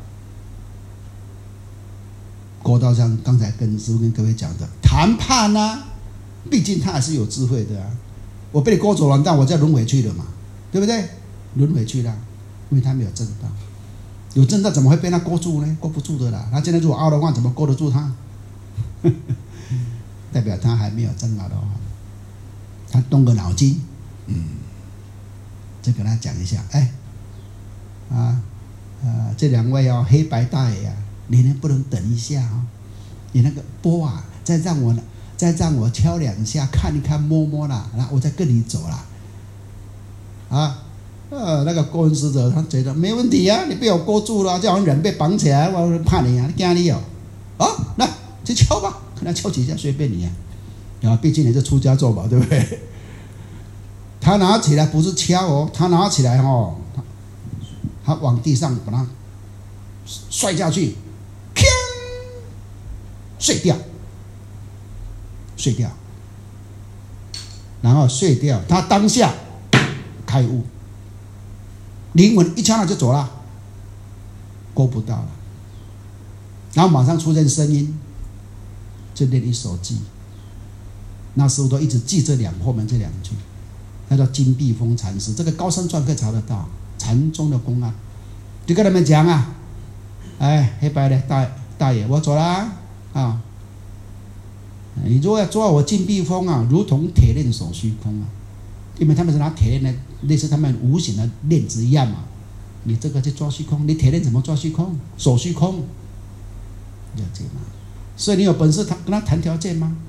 勾到像刚才跟师父跟各位讲的谈判啊，毕竟他还是有智慧的啊。我被你勾走了，但我再轮回去了嘛，对不对？轮回去了，因为他没有证道，有证道怎么会被他勾住呢？勾不住的啦。他现在如果凹的话，怎么勾得住他？ 代表他还没有证阿罗汉。他动个脑筋，嗯，就跟他讲一下，哎，啊，呃，这两位哦，黑白大爷啊，你能不能等一下啊、哦？你那个钵啊，再让我再让我敲两下，看一看摸摸啦，然后我再跟你走啦。啊，呃，那个勾魂使者他觉得没问题啊，你被我勾住了，就好像人被绑起来，我怕你啊，你惊你哦，啊，来去敲吧，跟他敲几下，随便你啊。啊，毕竟你是出家做法，对不对？他拿起来不是敲哦，他拿起来哦，他他往地上把它摔下去，砰，碎掉，碎掉，然后碎掉，他当下开悟，灵魂一刹那就走了，勾不到了，然后马上出现声音，就念一首偈。那师父都一直记这两后面这两句，那叫金碧峰禅师，这个高僧传可以查得到，禅宗的公案，就跟他们讲啊，哎，黑白的大大爷，我走啦啊！你如果要抓我金碧峰啊，如同铁链守虚空啊，因为他们是拿铁链来，类似他们无形的链子一样嘛。你这个去抓虚空，你铁链怎么抓虚空？守虚空，了解吗？所以你有本事谈跟他谈条件吗？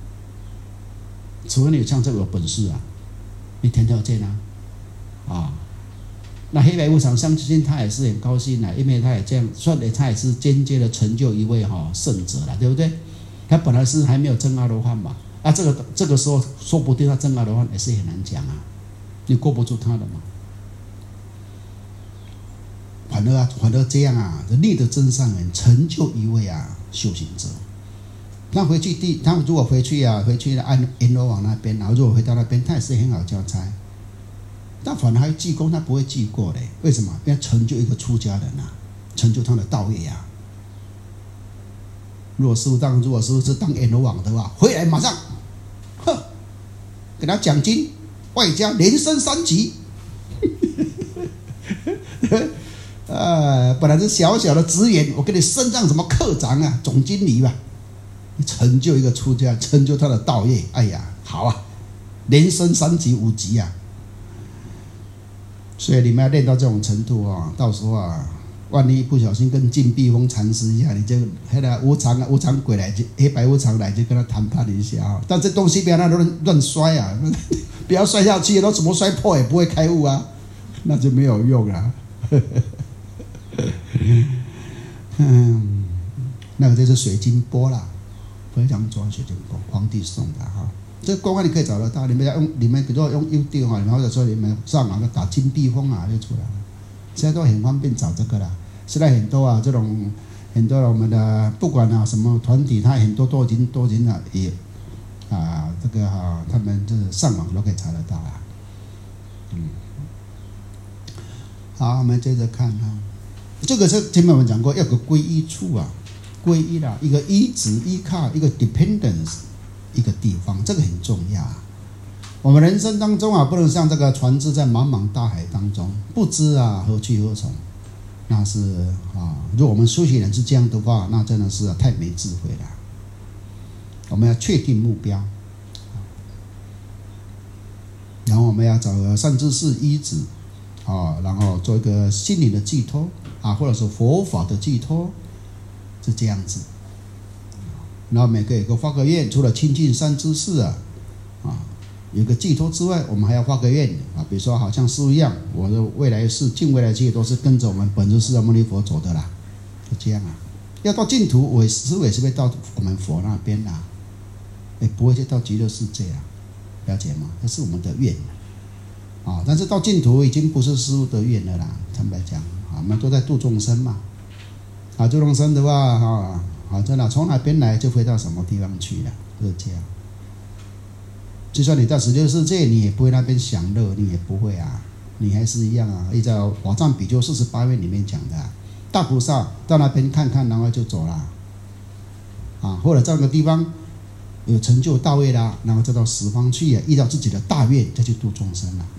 除非你有像这个有本事啊，你谈条件啊，啊，那黑白无常相信他也是很高兴啊，因为他也这样算的，他也是间接的成就一位哈、哦、圣者了，对不对？他本来是还没有证阿罗汉嘛，啊，这个这个时候说不定他证阿罗汉也是很难讲啊，你过不住他的嘛。反而啊，反而这样啊，立得真上人，成就一位啊修行者。他回去地，他如果回去啊，回去按阎罗王那边，然后如果回到那边，他也是很好交差。但反而还济公，他不会记过的，为什么？因为成就一个出家人啊，成就他的道业啊。如果师父当，如果师父是当阎罗王的话，回来马上，哼，给他奖金，外加连升三级。呃，本来是小小的职员，我给你升上什么科长啊、总经理吧。成就一个出家，成就他的道业，哎呀，好啊，连升三级五级啊！所以你们要练到这种程度啊，到时候啊，万一不小心跟金碧峰禅师一下，你就那个无常啊，无常鬼来就黑白无常来就跟他谈判一下啊。但这东西不要让他乱乱摔啊，不要摔下去，都怎么摔破也不会开悟啊，那就没有用啊。嗯，那个就是水晶钵啦。非常装水晶钵，皇帝送的哈。这个公案你可以找得到，你们要用，你们如果用 YouTube 哈，或者说你们上网打金碧峰啊，就出来了。现在都很方便找这个了。现在很多啊，这种很多我们的不管啊什么团体，它很多都已经都已经啊也啊这个哈、啊，他们就是上网都可以查得到啊。嗯，好，我们接着看哈，这个是前面我们讲过，要有个皈依处啊。皈依啦，一个依止依靠，一个 dependence， 一个地方，这个很重要啊。我们人生当中啊，不能像这个船只在茫茫大海当中，不知啊何去何从。那是啊，如果我们修行人是这样的话，那真的是、啊、太没智慧了。我们要确定目标，然后我们要找个善知识依止啊，然后做一个心灵的寄托啊，或者是佛法的寄托。是这样子，然后每个有个发个愿，除了亲近善知识啊，啊，有个寄托之外，我们还要发个愿啊，比如说好像师父一样，我的未来世、近未来世都是跟着我们本师释迦牟尼佛走的啦，就这样啊。要到净土，我师父也是会到我们佛那边啦，也不会去到极乐世界啊，了解吗？这是我们的愿啊，但是到净土已经不是师父的愿了啦，坦白讲啊，我们都在度众生嘛。啊，度众生的话，哈，啊，真的从哪边来就飞到什么地方去了，就是这样。就算你到十六世界，你也不会那边享乐，你也不会啊，你还是一样啊。依照《法藏比丘四十八愿》里面讲的、啊，大菩萨到那边看看，然后就走了，啊，或者在那个地方有成就到位啦，然后再到十方去啊，依照自己的大愿再去度众生了。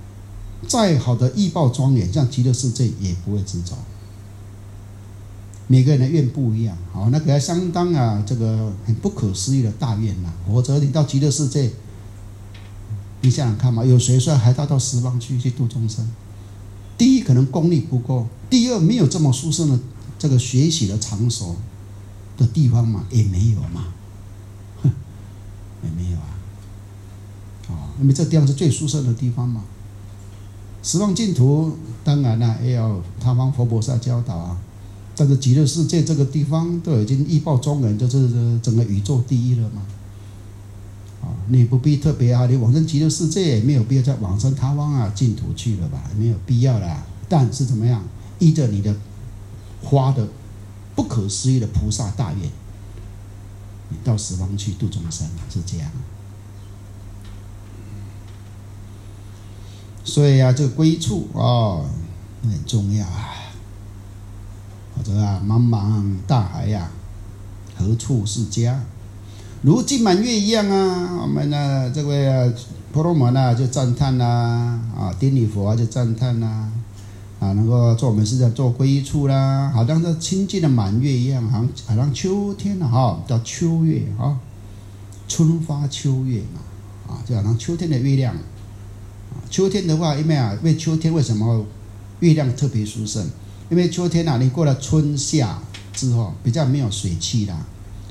再好的依报庄严，像极乐世界也不会执着。 每个人的愿不一样，好，那个相当啊，这个很不可思议的大愿呐、啊。否则你到极乐世界，你想想看嘛，有谁说还到到十方去去度众生？第一，可能功力不够；第二，没有这么殊胜的这个学习的场所的地方嘛，也没有嘛，也没有啊。哦，因为这地方是最殊胜的地方嘛。十方净土当然啦、啊，也要他方佛菩萨教导啊。但是极乐世界这个地方都已经一报中人，就是整个宇宙第一了嘛。啊，你不必特别啊，你往生极乐世界也没有必要再往生他方啊净土去了吧，没有必要啦。但是怎么样，依着你的花的不可思议的菩萨大愿，你到十方去度众生是这样。所以啊，这个归处哦很重要啊。或者啊，茫茫大海呀、啊，何处是家？如净满月一样啊！我们呢，这位、啊、婆罗门啊，就赞叹啦、啊，啊，丁礼佛啊，就赞叹啦、啊，啊，能够做我们是在做皈依处啦，好像这清净的满月一样，好像好像秋天了、啊、哈，叫秋月哈，春发秋月嘛，啊，就好像秋天的月亮。啊，秋天的话，因为啊，因为秋天为什么月亮特别殊胜？因为秋天啊，你过了春夏之后，比较没有水汽啦，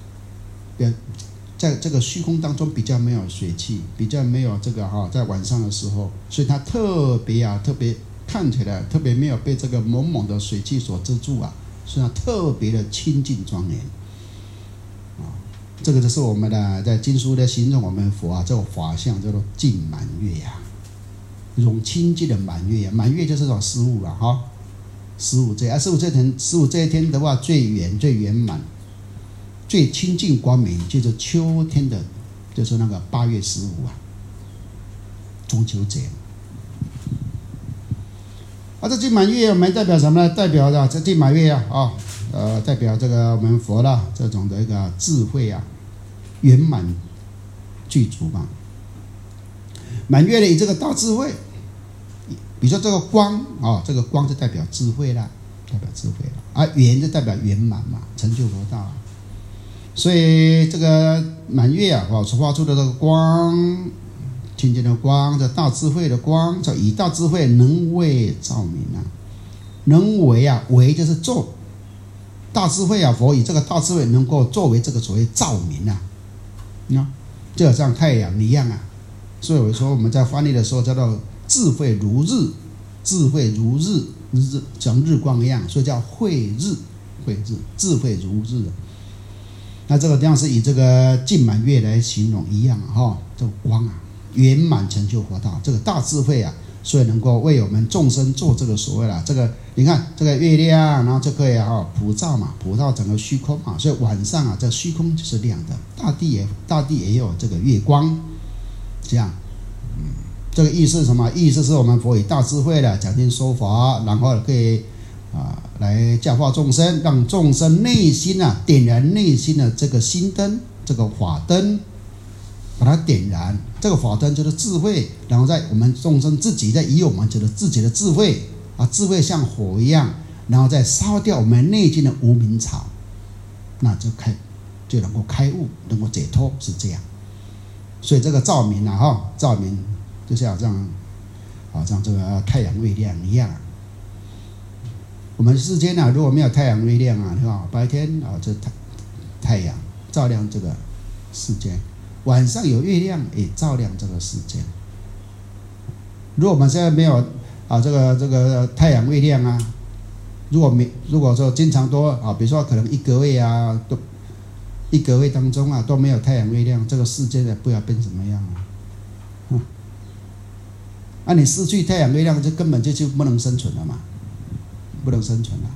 在这个虚空当中比较没有水汽，比较没有这个哈、哦，在晚上的时候，所以它特别啊，特别看起来特别没有被这个蒙蒙的水汽所遮住啊，所以它特别的清净庄严啊。这个就是我们的在经书的形容我们佛啊，这个法相叫做净满月呀、啊，一种清净的满月呀、啊，满月就是这种十五了哈。十五这啊，十五这天，十五这一天的话，最圆、最圆满、最清净光明，就是秋天的，就是那个八月十五啊，中秋节。啊，这净满月我们代表什么呢？代表的这净满月啊，啊，呃，代表这个我们佛的这种的一个智慧啊，圆满具足嘛。满月呢，以这个大智慧。比如说这个光啊、哦，这个光就代表智慧啦，代表智慧了啊，圆就代表圆满嘛，成就佛道、啊。所以这个满月啊，所发出的这个光，清净的光，这大智慧的光，叫以大智慧能为照明啊，能为啊，为就是做大智慧啊，佛以这个大智慧能够作为这个所谓照明啊，那就好像太阳一样啊。所以我说我们在翻译的时候叫做。智慧如日，智慧如日，日像日光一样，所以叫慧日，慧日，智慧如日。那这个地方是以这个净满月来形容一样哈、哦，这个光啊，圆满成就佛道，这个大智慧啊，所以能够为我们众生做这个所谓的这个，你看这个月亮，然后这个呀哈普照嘛，普照整个虚空嘛，所以晚上啊，这虚空就是亮的，大地也大地也有这个月光，这样，嗯。这个意思是什么？意思是我们佛以大智慧的讲经说法，然后可以啊来教化众生，让众生内心啊点燃内心的这个心灯，这个法灯，把它点燃。这个法灯就是智慧，然后在我们众生自己再以我们觉得自己的智慧啊，智慧像火一样，然后再烧掉我们内心的无明草，那就开就能够开悟，能够解脱，是这样。所以这个照明啊，哈，照明。就像这样，好像这个太阳、月亮一样。我们世间啊，如果没有太阳、月亮啊，是吧？白天啊，这太太阳照亮这个世间，晚上有月亮也照亮这个世间。如果我们现在没有啊，这个这个太阳、月亮啊，如果没如果说经常多啊，比如说可能一个月啊，都一个月当中啊都没有太阳、月亮，这个世界呢不知道变什么样啊。啊，你失去太阳月亮，就根本就就不能生存了嘛，不能生存了，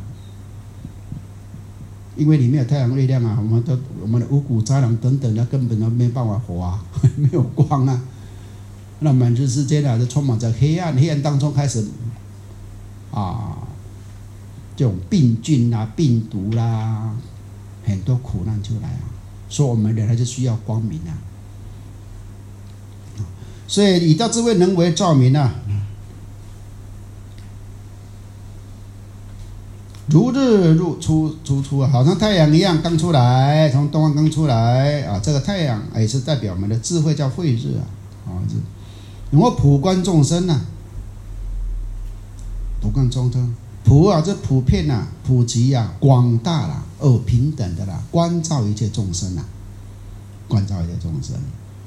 因为你没有太阳月亮啊，我们都我们的五谷杂粮等等的根本都没办法活啊，没有光啊，那满日之间啊，就充满着黑暗，黑暗当中开始啊，这种病菌啊、病毒啦、啊，很多苦难就来啊，所以我们人还是需要光明啊。所以以大智慧能为照明啊， 如日入出出出啊，好像太阳一样刚出来，从东方刚出来啊。这个太阳也是代表我们的智慧，叫慧日啊。啊，这然后普观众生啊，普观众生，普啊，这普遍啊，普及啊，广大啦，而平等的啦，关照一切众生啊，关照一切众生。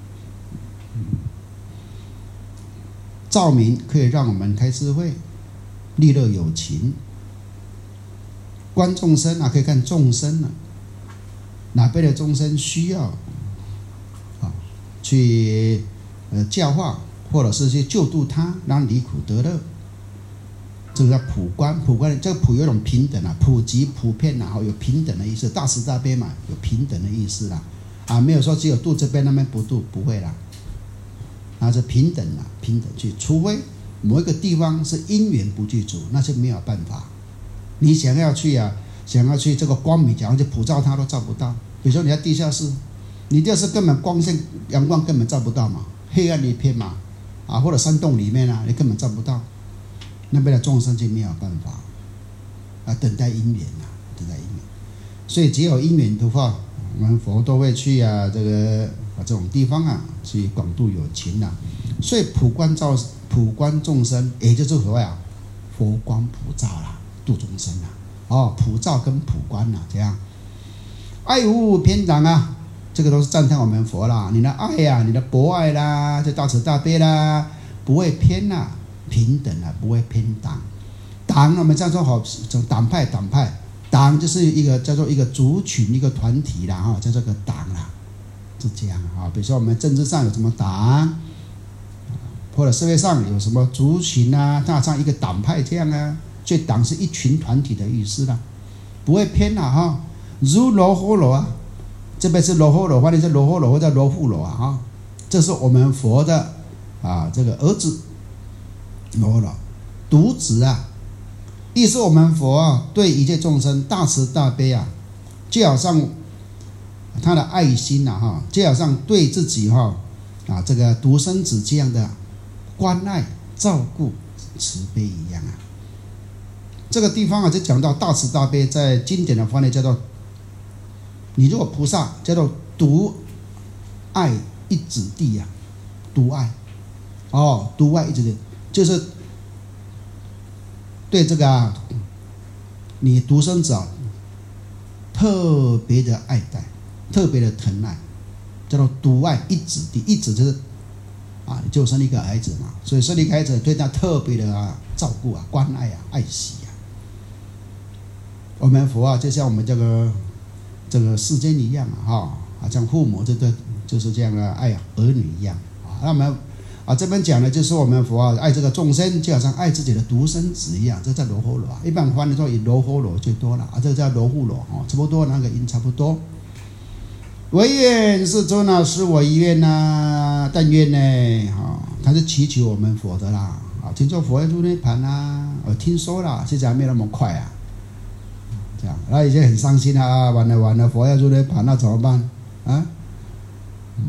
照明可以让我们开智慧，利乐有情。观众生啊，可以看众生啊，哪边的众生需要啊，去呃教化，或者是去救度他，让离苦得乐。这个叫普观，普观这个普有一种平等啊，普及普遍啊，有平等的意思，大慈大悲嘛，有平等的意思啦。啊，没有说只有度这边那边不度，不会啦。那是平等啊，平等去，除非某一个地方是因缘不具足，那就没有办法。你想要去啊，想要去这个光明，想要去普照它都照不到。比如说你在地下室，你地下室根本光线阳光根本照不到嘛，黑暗的一片嘛，啊，或者山洞里面啊，你根本照不到。那边的众生就没有办法啊，等待因缘啊，等待因缘。所以只有因缘的话，我们佛都会去啊，这个啊这种地方啊，去广度有情啊。所以普观照普观众生，也就是所谓啊，佛光普照啦。度众生啊，哦，普照跟普观啊，这样，爱无偏袒啊，这个都是赞叹我们佛啦。你的爱呀、啊，你的博爱啦，这大慈大悲啦，不会偏啊，平等啊，不会偏党。党我们这样说好，党派党派，党就是一个叫做一个族群一个团体啦，哈，叫做个党啦，是这样啊。比如说我们政治上有什么党，或者社会上有什么族群啊，那像一个党派这样啊。所以党是一群团体的意思啦，不会偏啦哈。如罗诃罗啊，这边是罗诃罗，或者是罗诃罗或者罗护罗啊哈，这是我们佛的啊这个儿子罗诃罗独子啊，意思我们佛啊对一切众生大慈大悲啊，就好像他的爱心呐哈，就好像对自己哈啊这个独生子这样的关爱照顾慈悲一样啊。这个地方啊，就讲到大慈大悲，在经典的翻译叫做，你如果菩萨叫做独爱一子弟呀、啊，独爱，哦，独爱一子弟，就是对这个啊，你独生子啊，特别的爱戴，特别的疼爱，叫做独爱一子弟，一子就是啊，就生一个孩子嘛，所以生一个孩子对他特别的啊照顾啊、关爱啊、爱惜啊。我们佛啊，就像我们这个这个世间一样啊，哈啊，像父母这个就是这样的爱儿女一样啊。那我们啊这边讲的就是我们佛啊爱这个众生，就好像爱自己的独生子一样，这叫罗诃罗啊。一般翻的说以罗诃罗最多了啊，这个叫罗护罗哦，差不多那个音差不多。唯愿世尊啊，使我一愿呐，但愿呢，哈、哦，他是祈求我们佛的啦啊。听说佛要入涅盘啊，我听说了，现在还没那么快啊。这样，那已经很伤心啊！完了完了，佛要入涅盘，那怎么办啊？嗯，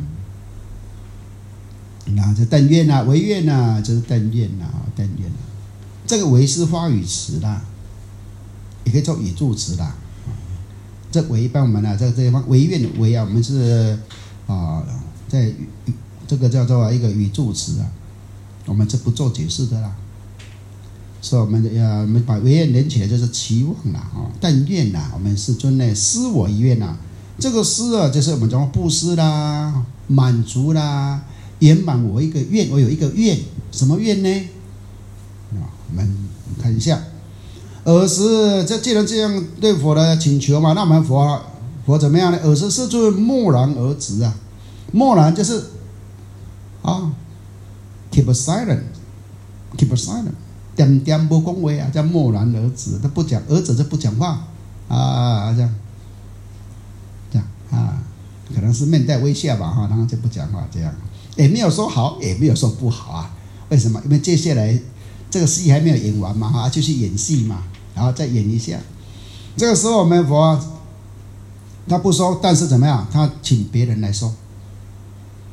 那这但愿呐，唯愿呐，就是但愿呐，但愿呐。这个唯是花语词啦，也可以做语助词啦。这唯帮我们呢，在这地方唯愿唯啊，我们是啊，在这个叫做一个语助词啊，我们是不做解释的啦。所以我们要我们把唯愿连起来就是期望啦，哦，但愿呐，我们世尊呢施我一愿呐，这个施啊，就是我们讲布施啦、满足啦、圆满我一个愿，我有一个愿，什么愿呢？啊，我们看一下，尔时这既然这样对佛的请求嘛，那我们佛佛怎么样呢？尔时世尊默然而止啊，默然就是啊 ，keep silent，keep silent。点点不恭维啊，叫默然而止，他不讲，儿子就不讲话啊，这样，这样啊，可能是面带微笑吧，哈，然后就不讲话，这样也没有说好，也没有说不好啊。为什么？因为接下来这个戏还没有演完嘛，哈，就去演戏嘛，然后再演一下。这个时候我们佛他不说，但是怎么样？他请别人来说。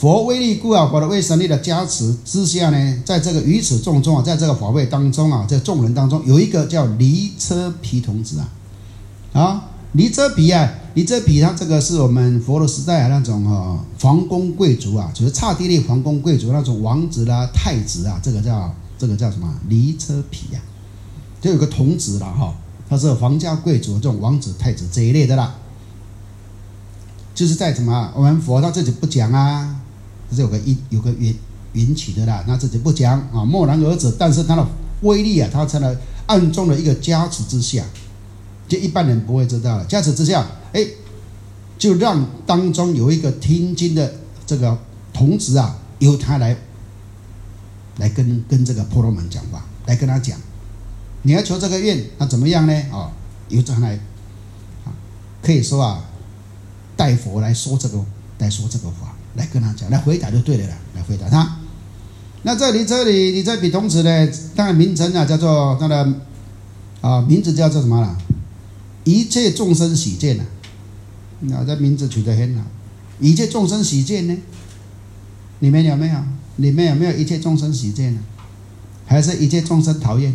佛威力故啊，佛的威神力的加持之下呢，在这个于此众中啊，在这个法会当中啊，在众人当中有一个叫离车毗童子啊，啊，离车毗啊，离车毗他这个是我们佛的时代啊那种啊皇宫贵族啊，就是刹帝利皇宫贵族那种王子啦、太子啊，这个叫这个叫什么离车毗啊，就有个童子啦哈，他是皇家贵族这种王子、太子这一类的啦。就是在什么，我们佛他自己不讲啊，这是有个因有个缘缘起的啦，那自己不讲啊，默然而止。但是他的威力啊，他在了暗中的一个加持之下，就一般人不会知道了。加持之下，哎，就让当中有一个听经的这个童子啊，由他来来跟跟这个婆罗门讲话，来跟他讲，你要求这个愿，那怎么样呢？啊，由他来啊，可以说啊。代佛来说这个，来说这个话，来跟他讲，来回答就对了啦，来回答他。那这里这里离车毗童子呢，它的名称啊叫做它的啊名字叫做什么啦？一切众生喜见啊，那这名字取得很好。一切众生喜见呢，里面有没有？里面有没有一切众生喜见呢？还是一切众生讨厌？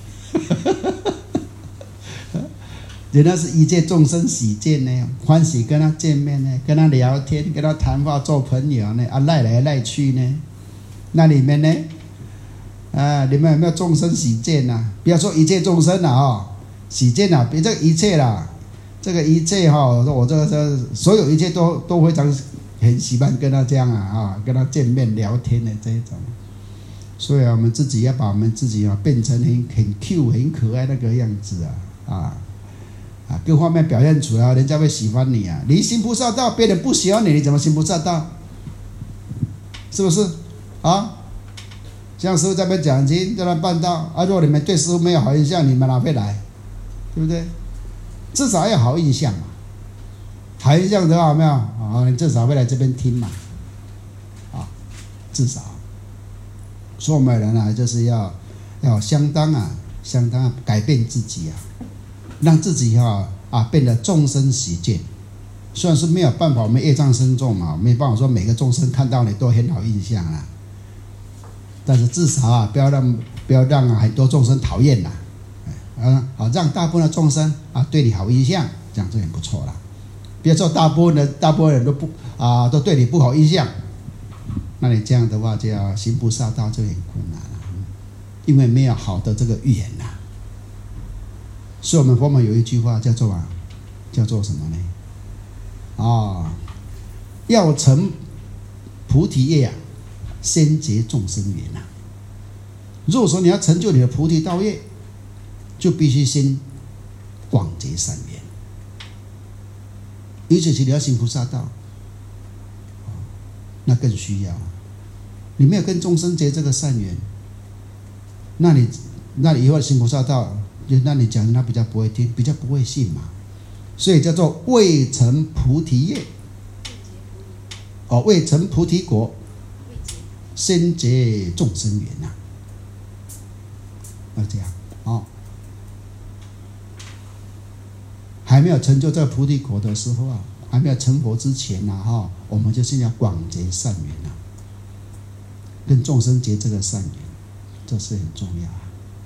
人家是一切众生喜见呢，欢喜跟他见面呢，跟他聊天，跟他谈话，做朋友呢，啊赖来赖去呢。那里面呢，啊，你们有没有众生喜见呐、啊？不要说一切众生了啊、哦，喜见啊，别这个一切啦，这个一切哈、哦，我这个这所有一切都都非常很喜欢跟他这样啊啊，跟他见面聊天的这一种。所以啊，我们自己要把我们自己啊变成很很 Q 很可爱那个样子啊啊。啊，各方面表现出来，人家会喜欢你啊！你行菩萨道，别人不喜欢你，你怎么行菩萨道？是不是？啊，像师父在那边讲经，在那办道，啊，如果你们对师父没有好印象，你们哪会来？对不对？至少要好印象嘛。好印象的话，有没有？啊，你至少会来这边听嘛。啊，至少。所以我们人啊，就是要要相当啊，相当啊改变自己啊。让自己哈 啊, 啊变得众生喜见，虽然是没有办法，我们业障深重嘛，没办法说每个众生看到你都很好印象啊，但是至少啊不要让不要让、啊、很多众生讨厌啦，啊好让大部分的众生啊对你好印象，这样就很不错啦。别说大部分的大部分人都不啊都对你不好印象，那你这样的话就要行菩萨道就很困难了，因为没有好的这个语言呐。所以我们佛门有一句话叫做啊，叫做什么呢？啊，要成菩提业啊，先结众生缘呐。如果说你要成就你的菩提道业，就必须先广结善缘。尤其是你要行菩萨道，那更需要。你没有跟众生结这个善缘，那你那你以后行菩萨道。就那你讲他比较不会听，比较不会信嘛，所以叫做未成菩提业，哦，未成菩提果，先结众生缘呐、啊，要这样哦。还没有成就这个菩提果的时候啊，还没有成佛之前呐、啊，哈、哦，我们就先要广结善缘呐、啊，跟众生结这个善缘，这是很重要啊。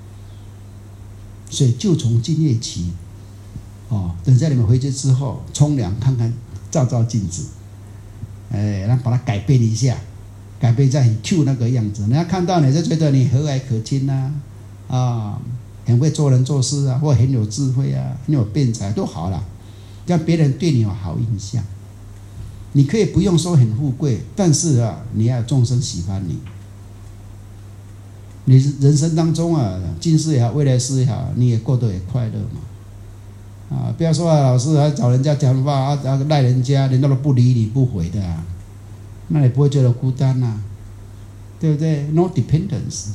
所以就从今夜起，哦，等在你们回去之后，冲凉看看，照照镜子，哎，然后把它改变一下，改变在很 Q 那个样子，人家看到你就觉得你和蔼可亲呐、啊，啊，很会做人做事啊，或很有智慧啊，很有辩才都好了，让别人对你有好印象。你可以不用说很富贵，但是啊，你要有众生喜欢你。你人生当中啊，今世也好，未来世也好，你也过得也快乐嘛。啊，不要说啊，老师还找人家讲话啊，啊赖人家，人家都不理你不回的啊，那你不会觉得孤单啊，对不对 ？No dependence，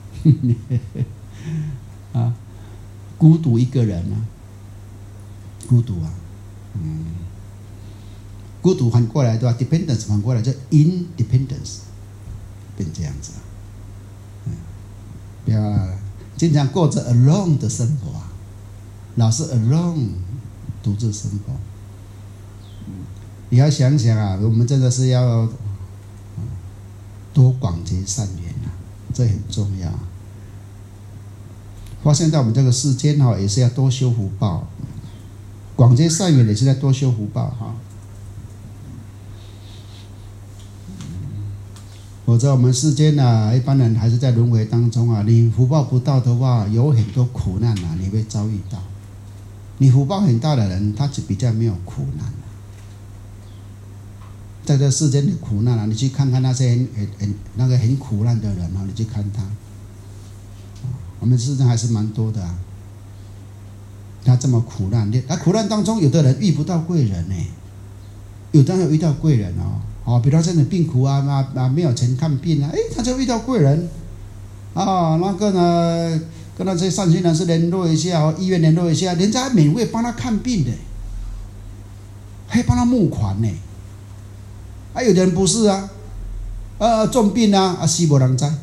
啊，孤独一个人啊，孤独啊，嗯，孤独反过来对吧 ？Dependence 反过来叫 independence， 变这样子啊。不要经常过着 alone 的生活啊，老是 alone 独自生活。你要想想啊，我们真的是要多广结善缘啊，这很重要。发现到我们这个世间哈，也是要多修福报，广结善缘也是在多修福报哈。否则我们世间啊，一般人还是在轮回当中啊。你福报不到的话，有很多苦难啊，你会遭遇到。你福报很大的人，他就比较没有苦难啊。在这世间的苦难啊，你去看看那些很很很那个很苦难的人啊，你去看他。我们世上还是蛮多的啊，他这么苦难，他苦难当中，有的人遇不到贵人呢，有的人有遇到贵人哦，哦，比如说你病苦啊，啊啊没有钱看病啊，哎，他就遇到贵人，啊，那个呢，跟那些善心人士联络一下，医院联络一下，人家还免费帮他看病的，还帮他募款呢，啊，有的人不是啊，啊重病啊，啊死无人知。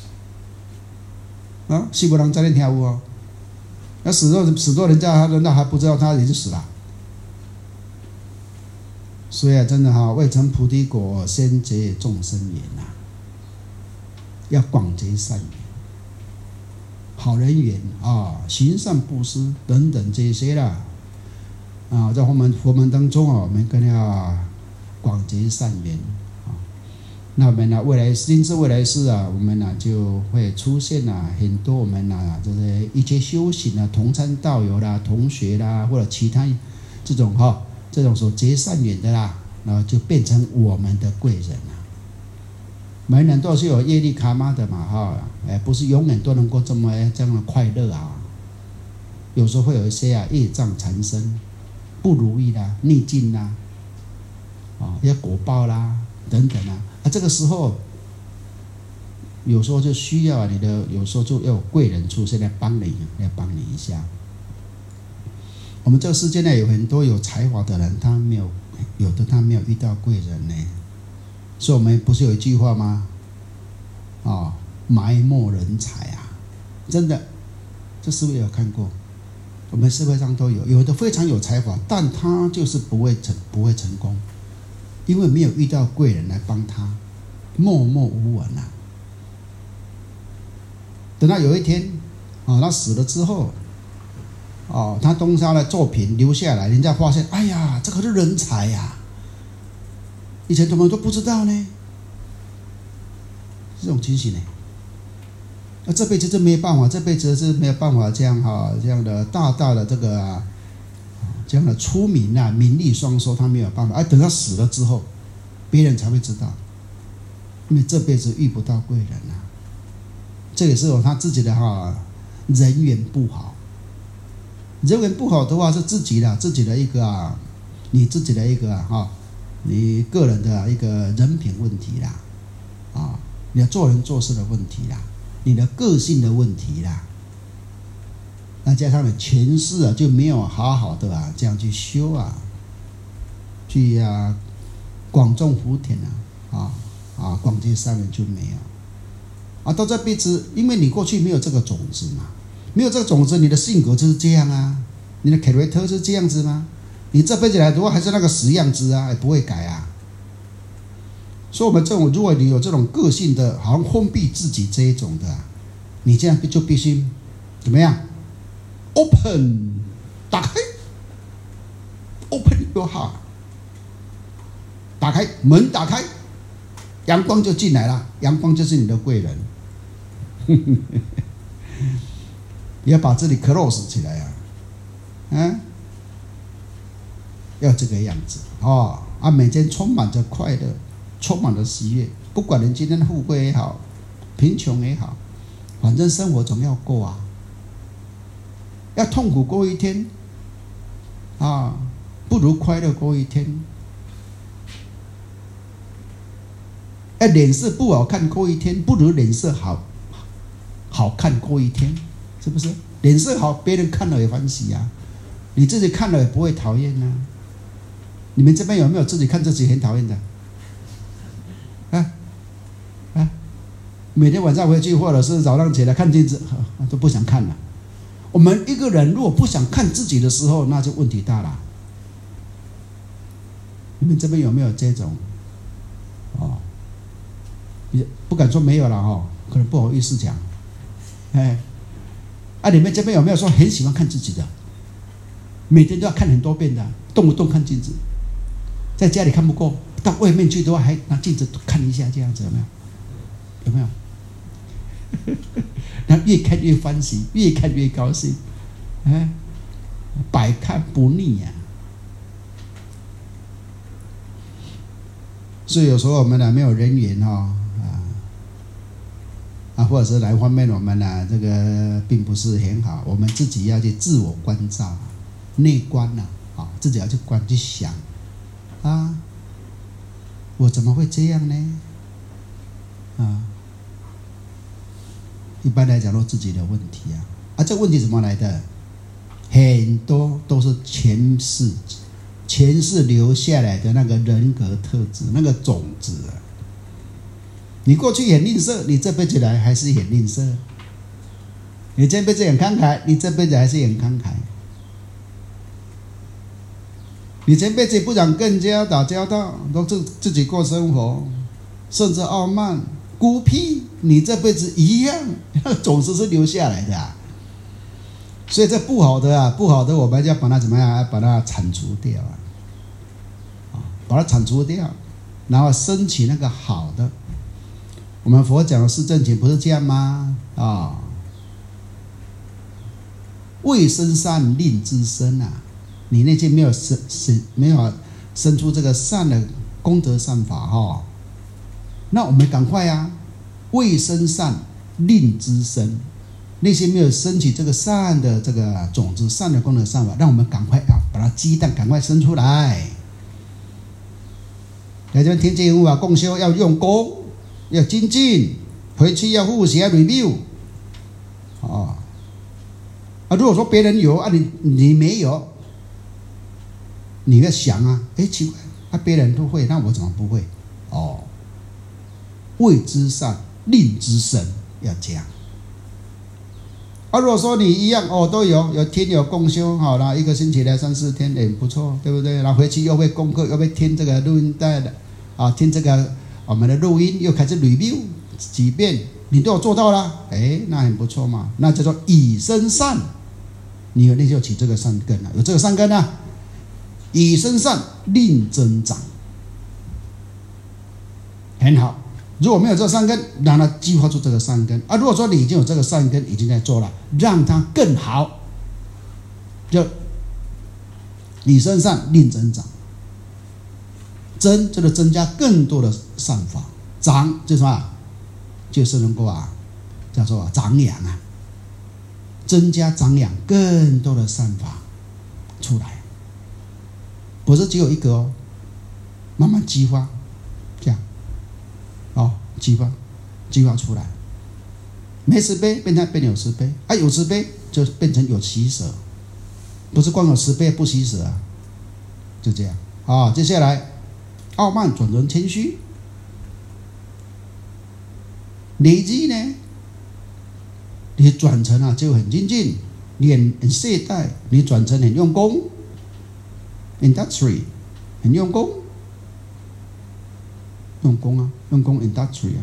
啊，死无人知，你听有哦？那死到死到人家，人家还不知道他已经死了。所以啊，真的哈、哦，未成菩提果，先结众生缘呐、啊，要广结善缘，好人缘啊，行善布施等等这些啦，啊，在我们佛门当中啊，我们更要广结善缘。那我们呢，未来因此未来世啊，我们呢就会出现啊很多我们啊，就是一些修行啊，同参道友啦、同学啦，或者其他这种哈、哦，这种所结善缘的啦，然后就变成我们的贵人了。每人都是有业力卡玛的嘛哈，哎，不是永远都能够这么这样的快乐啊。有时候会有一些啊业障缠身，不如意啦、逆境啦，啊，一些果报啦等等啊。啊，这个时候，有时候就需要你的，有时候就要有贵人出现来帮你，来帮你一下。我们这个世界呢，有很多有才华的人，他没有，有的他没有遇到贵人呢。所以我们不是有一句话吗？啊、哦，埋没人才啊，真的，这是不是有看过？我们社会上都有，有的非常有才华，但他就是不会成，不会成功。因为没有遇到贵人来帮他，默默无闻啊。等到有一天，啊，他死了之后，哦，他东山的作品留下来，人家发现，哎呀，这个是人才呀、啊，以前怎么都不知道呢？这种情形呢，那这辈子就没有办法，这辈子是没有办法这样哈，这样的大大的这个、啊。这样的出名啊，名利双收，他没有办法。哎、啊，等他死了之后，别人才会知道，因为这辈子遇不到贵人啊。这也是有他自己的哈人缘不好，人缘不好的话是自己的自己的一个啊，你自己的一个哈，你个人的一个人品问题啦，啊，你的做人做事的问题啦，你的个性的问题啦。那加上你前世啊就没有好好的啊这样去修啊，去啊广种福田啊啊啊广结善缘就没有啊。到这辈子，因为你过去没有这个种子嘛，没有这个种子，你的性格就是这样啊，你的 character 是这样子吗？你这辈子来的话还是那个死样子啊，也不会改啊。所以我们这种，如果你有这种个性的，好像封闭自己这一种的、啊，你这样就必须怎么样？ Open， 打开 ，Open your heart， 打开门，打开，阳光就进来了，阳光就是你的贵人。你要把这里 close 起来啊，嗯，要这个样子哦啊，每天充满着快乐，充满着喜悦，不管你今天富贵也好，贫穷也好，反正生活总要过啊。 要痛苦过一天，啊，不如快乐过一天。哎，脸色不好看过一天，不如脸色好好看过一天，是不是？脸色好，别人看了也欢喜啊，你自己看了也不会讨厌啊。你们这边有没有自己看自己很讨厌的？啊啊，每天晚上回去或者是早上起来看镜子，啊、都不想看了。 我们一个人如果不想看自己的时候，那就问题大了。你们这边有没有这种？哦， 不敢说没有了哈，可能不好意思讲。哎，啊，你们这边有没有说很喜欢看自己的？每天都要看很多遍的，动不动看镜子，在家里看不够，到外面去的话还拿镜子看一下，这样子有没有？有没有？那越看越欢喜，越看越高兴，哎，百看不腻呀、啊。所以有时候我们呢没有人缘哦，啊啊，或者是哪一方面我们呢这个并不是很好，我们自己要去自我关照、内观呐、啊，啊，自己要去观去想，啊，我怎么会这样呢？啊，一般来讲都自己的问题啊，啊，这问题怎么来的？很多都是前世。前世留下来的那个人格特质，那个种子啊，你过去很吝啬，你这辈子来还是很吝啬；你这辈子很慷慨，你这辈子还是很慷慨；你这辈子不想跟人家打交道，都自自己过生活，甚至傲慢、孤僻，你这辈子一样，那个种子是留下来的啊。所以这不好的啊，不好的，我们要把它怎么样？把它铲除掉啊，把它铲除掉，然后升起那个好的。我们佛讲的四正勤不是这样吗？啊，未生善，令之生啊！你内心没有生生没有生出这个善的功德善法哈、哦，那我们赶快啊，未生善，令之生。内心没有升起这个善的这个种子，善的功德善法，让我们赶快要把它鸡蛋赶快生出来。来这边听经啊，共修要用功，要精进，回去要复习，要 review。哦，啊，如果说别人有啊，你你没有，你要想啊，哎，奇怪，啊，别人都会，那我怎么不会？哦，谓之善，令之生，要这样。啊，如果说你一样哦，都有有听有共修，好了，一个星期来三四天，也不错，对不对？然后回去又会功课，又会听这个录音带的，啊，听这个我们的录音，又开始 review 几遍，你都有做到了，哎，那很不错嘛，那叫做以生善，你有那就起这个善根了，有这个善根啊，以生善，令增长，很好。如果没有这个善根，让它激发出这个善根啊！如果说你已经有这个善根，已经在做了，让它更好，就以生善，令增长。增就是增加更多的善法，长就是什么？就是能够啊，叫做、啊、长养啊，增加长养更多的善法出来，不是只有一个哦，慢慢激发，这样。哦，激发，激发出来，没慈悲变成变有慈悲，啊，有慈悲就变成有喜舍，不是光有慈悲不喜舍啊，就这样啊。接下来，傲慢转成谦虚，累积呢，你转成啊就很精进，你很很懈怠，你转成很用功 ，industry 很用功。用功啊，用功 industry 啊，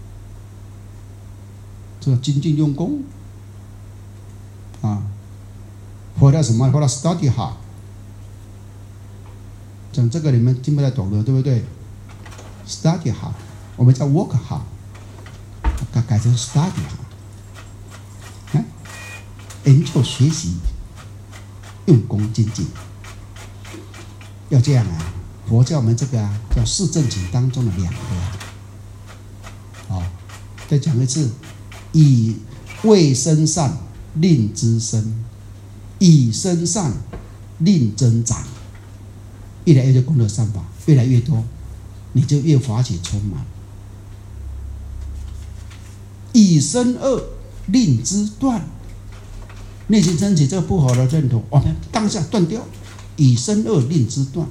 这个精进用功啊，或者什么，或者 study hard， 讲这个你们听不太懂的，对不对 ？study hard， 我们叫 work hard， 改改成 study hard， 哎，研究学习，用功精进，要这样啊。佛教我们这个啊，叫四正勤当中的两个啊，哦，再讲一次，以未生善，令之生；以生善，令增长。越来越多功德善法，越来越多，你就越法喜充满。以生恶，令之断。内心升起这个不好的认同，我们当下断掉，以生恶，令之断。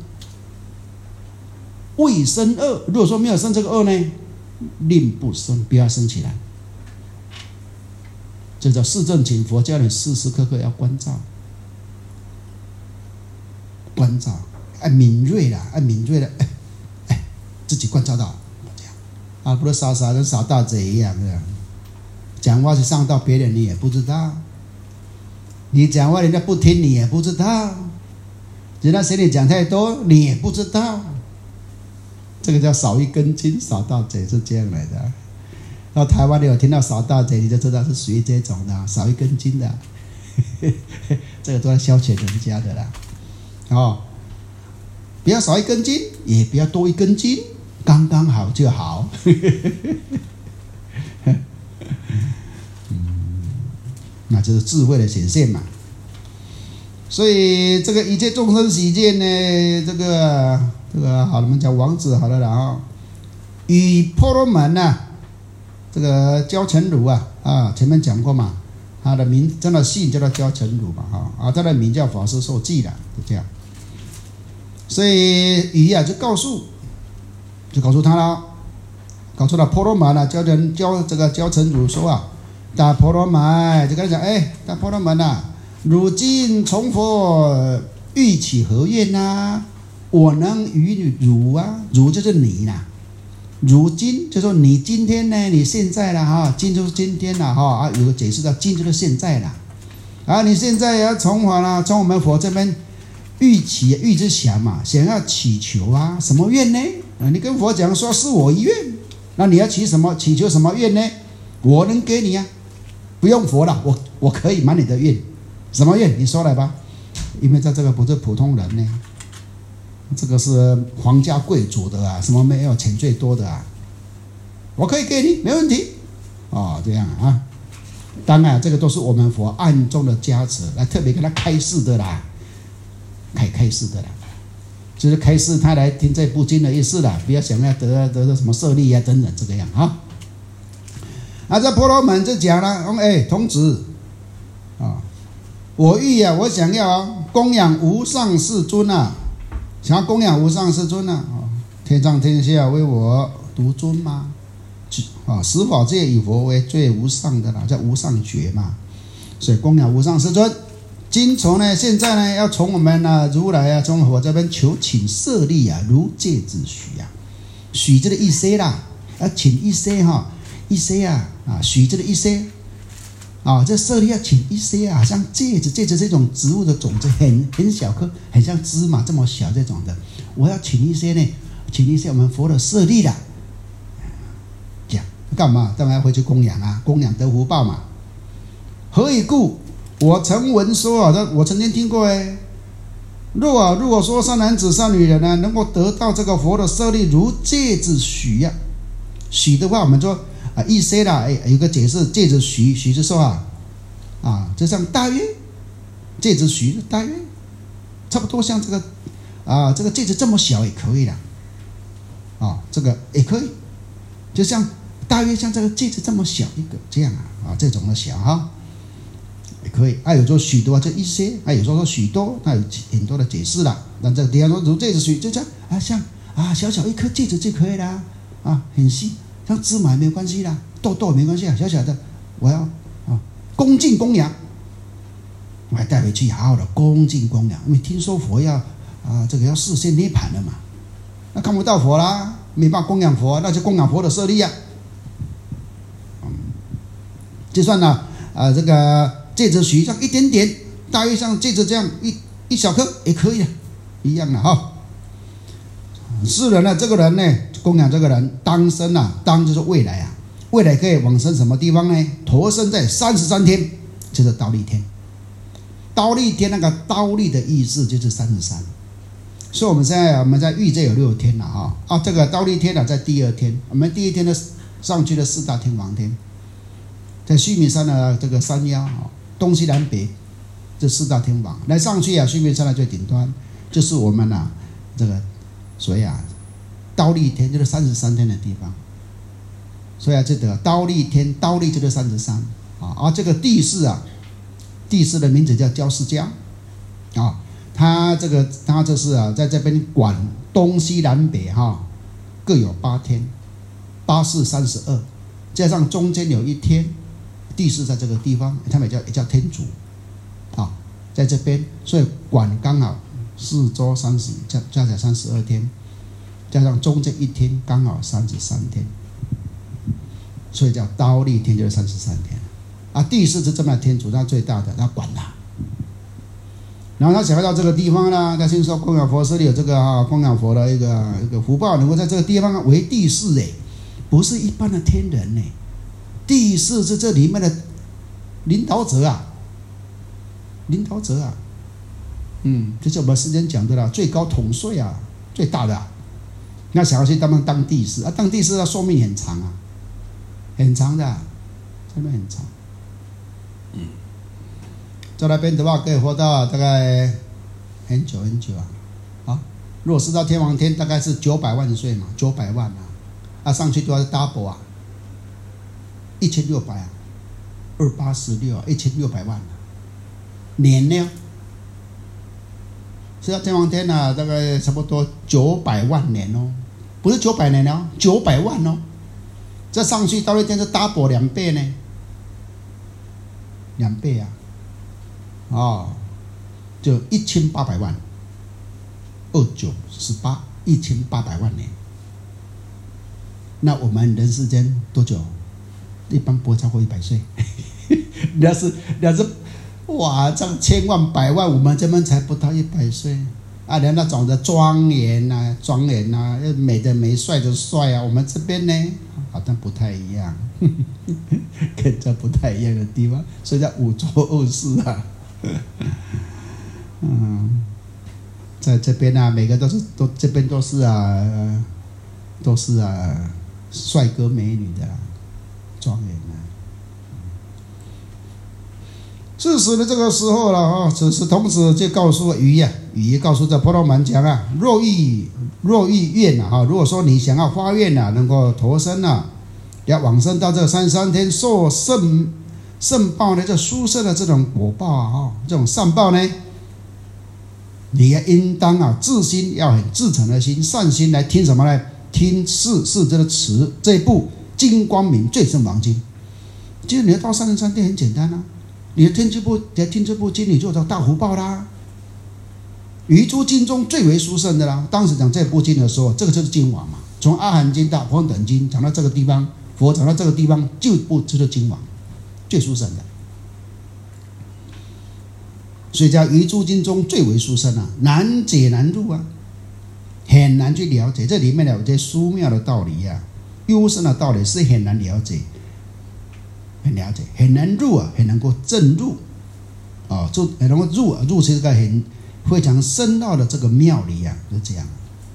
未生恶，如果说没有生这个恶呢，令不生，不要生起来。这叫四正勤，佛教你时时刻刻要关照，关照，哎，敏锐啦，哎，敏锐的，哎，哎，自己关照到，这样， 啊，不是傻傻跟傻大贼一样的，讲话是伤到别人你也不知道，你讲话人家不听你也不知道，人家嫌你讲太多你也不知道，这个叫少一根筋，傻大贼是这样来的。到台湾你有听到傻大贼，你就知道是属于这种的，少一根筋的，这个都要消遣人家的啦。哦，不要少一根筋，也不要多一根筋，刚刚好就好。嗯，那就是智慧的显现嘛。所以这个一切众生喜见呢，这个这个好，我们讲王子好了啦啊，与婆罗门呐、啊。这个焦成儒啊，啊，前面讲过嘛，他的名真的姓叫做焦成儒嘛，哈啊，他的名叫法师受记的，就这样。所以禹啊就告诉，就告诉他了，告诉了婆罗门啊，焦成焦这个焦成儒说啊，大婆罗门就跟他讲，哎，大婆罗门啊，如今从佛欲起何愿呐、啊？我能与汝啊，汝就是你啦。如今就说你今天呢，你现在了哈，今就是今天了哈啊，有个解释到今就是现在了啊，你现在要从佛啦，从我们佛这边欲起欲之想嘛，想要祈求啊，什么愿呢？啊，你跟佛讲说是我一愿，那你要祈什么？祈求什么愿呢？我能给你啊，不用佛了，我我可以满你的愿，什么愿？你说来吧，因为在这个不是普通人呢。这个是皇家贵族的啊，什么没有钱最多的啊，我可以给你，没问题，哦，这样啊。当然，这个都是我们佛暗中的加持，来特别给他开示的啦，开开示的啦，就是开示他来听这部经的意思啦，不要想要得得到什么舍利啊等等这个样啊。啊，这婆罗门就讲了，说哎，童子啊，我欲啊，我想要啊，供养无上世尊啊。想要供养无上世尊啊，天上天下为我独尊吗？啊，十法界以佛为最无上的啦，叫无上觉嘛。所以供养无上世尊。今从呢，现在呢，要从我们呢如来啊，从我这边求请舍利啊，如芥子许啊，许这个一些啦，要请一些哈，一些啊啊，许这个一些。啊，这舍利要请一些啊，像芥子，芥子这种植物的种子很很小颗，很像芝麻这么小这种的，我要请一些呢，请一些我们佛的舍利啦。这样干嘛？当然要回去供养啊，供养得福报嘛。何以故？我曾闻说啊，我曾经听过哎，若啊，如果说善男子、善女人呢、啊，能够得到这个佛的舍利如芥子许呀、啊，许的话，我们说。啊，一些啦，哎，有个解释，芥子许许是说啊，啊，就像大约，芥子许大约，差不多像这个啊，这个芥子这么小也可以啦，啊，这个也可以，就像大约像这个芥子这么小一个这样啊，啊，这种的小哈，也可以。啊，有时候许多就一些，啊，有时候说许多，那有很多的解释啦。那这个底下说如芥子许，就这样啊，像啊小小一颗芥子就可以啦，啊，很细。像芝麻没有关系啦，豆豆没关系啊，小小的，我要啊恭敬供养，我还带回去好好的恭敬供养，因为听说佛要啊这个要示现涅槃了嘛，那看不到佛啦，没办法供养佛，那就供养佛的舍利呀、啊。嗯，就算呢啊这个芥子许上一点点，大约像芥子这样一一小颗也可以的，一样的哈。世人呢，这个人呢。供养这个人当生啊，当就是未来啊，未来可以往生什么地方呢？投生在三十三天，就是忉利天。忉利天那个忉利的意思就是三十三，所以我们现在我们在欲界有六天了哈啊，这个忉利天啊在第二天，我们第一天的上去的四大天王天，在须弥山的这个山腰东西南北这四大天王来上去啊，须弥山的最顶端就是我们啊这个所以啊。忉利天就是三十三天的地方，所以啊，这个忉利天，忉利就是三十三啊。而这个地势啊，地势的名字叫焦氏迦啊。他这个他这是啊，在这边管东西南北哈、啊，各有八天，八四三十二，加上中间有一天，地势在这个地方，他们也叫也叫天主啊，在这边，所以管刚好四周三十加加起来三十二天。加上中间一天刚好三十三天， 所以叫忉利天，就是三十三天。啊，第四是这么天主，他最大的，他管他。然后他想到这个地方呢，他听说供养佛寺里有这个啊供养佛的一个一个福报，能够在这个地方为第四哎，不是一般的天人呢。第四是这里面的领导者啊，领导者啊，嗯，这是我们之前讲的啦，最高统帅啊，最大的、啊。那想要去他们当第四啊，当第四的寿命很长啊，很长的、啊，真的很长。嗯，在那边的话可以活到大概很久很久啊。啊，如果是到天王天，大概是九百万岁嘛，九百万啊，啊上去都要 double 啊，一千六百啊，二八十六啊，一千六百万啊，年呢？是到天王天啊，大概差不多九百万年哦，不是九百年哦，九百万哦，这上去到那天是 double 两倍呢。两倍啊，哦，就一千八百万，二九十八，一千八百万年。那我们人世间多久？一般不会超过一百岁。那是那是，哇，这样千万百万，我们这边才不到一百岁啊！连那种的庄严啊、庄严啊、美的美、帅的帅啊，我们这边呢，好像不太一样。跟这不太一样的地方，所以叫五浊恶世啊。嗯，在这边啊，每个都是都这边都是啊，都是啊，帅哥美女的、啊，庄严啊。是时的这个时候了啊，此时同时就告诉鱼呀、啊，鱼告诉这婆罗门讲啊，若欲若欲愿啊，哈，如果说你想要发愿啊，能够投生啊。要往生到这三十三天受圣圣报呢，这殊胜的这种果报啊，哦，这种善报呢，你也应当啊，自心要很至诚的心、善心来听什么呢？听是是这个词这一部金光明最胜王经。其实你要到三十三天很简单啊，你听这部，你听这部经，你就有大福报啦。于诸经中最为殊胜的啦。当时讲这部经的时候，这个就是经王嘛。从阿含经到普等经讲到这个地方。佛讲到这个地方，就不知道经王最殊胜的，所以叫于诸经中最为殊胜啊，难解难入啊，很难去了解。这里面有些殊妙的道理啊，幽深的道理是很难了解，很了解，很难入啊，很能够证入啊，就很能够入啊，入是一个很非常深奥的这个妙理啊，就这样，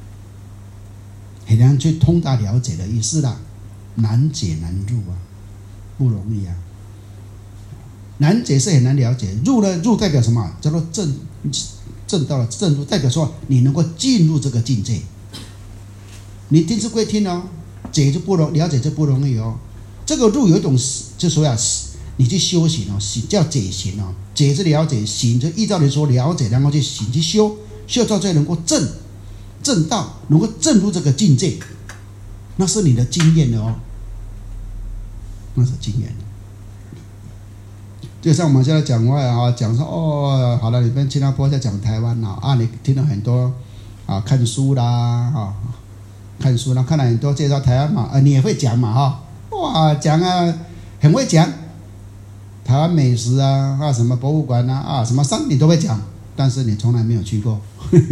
很难去通达了解的意思啦。难解难入啊，不容易啊。难解是很难了解，入呢，入代表什么？叫做正正到了正入，代表说你能够进入这个境界。你听是归听哦，解就不容了解就不容易哦。这个入有一种就说啊，你去修行哦，行叫解行哦，解是了解，行就依照你说了解，然后去行去修，修到最后能够正正道，能够正入这个境界，那是你的经验的哦。那是经验，就像我们现在讲话啊，讲说哦，好了，你跟新加坡在讲台湾啊，啊，你听了很多啊，看书啦，啊，看书啦，看了很多介绍台湾嘛，啊，你也会讲嘛，哈，哇，讲啊，很会讲，台湾美食啊，啊，什么博物馆啊，啊，什么山你都会讲，但是你从来没有去过，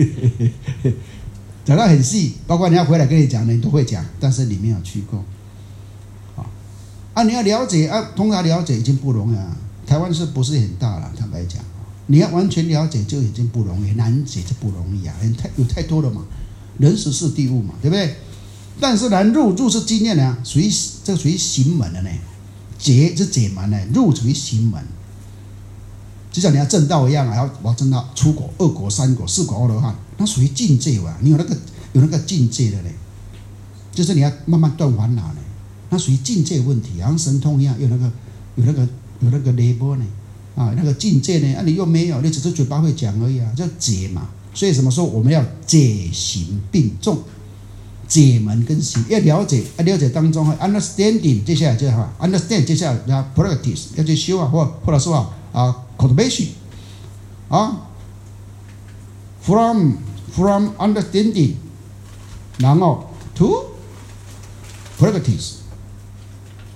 讲到很细，包括你要回来跟你讲的，你都会讲，但是你没有去过。啊，你要了解啊，通达了解已经不容易啊。台湾是不是很大了？坦白讲，你要完全了解就已经不容易，难解就不容易啊，很太有太多了嘛，人时事地物嘛，对不对？但是呢，入入是经验呢，属于这个属于行门的呢，解是解门呢，入属于行门。就像你要正道一样啊，要往正道出国、二国、三国、四国阿罗汉，那属于境界啊，你有那个有那个境界的呢，就是你要慢慢断烦恼呢。那属于境界问题，好像神通一样，有那个有那个有那个 level 呢，啊，那个境界呢，啊，你又没有，你只是嘴巴会讲而已啊，叫解嘛。所以什么时候我们要解行并重，解门跟行要了解，啊，了解当中 understanding， 接下来就好 understand， 接下来要 practice， 要去修啊，或或者说啊 cultivation， 啊 ，from from understanding， 然后 to practice。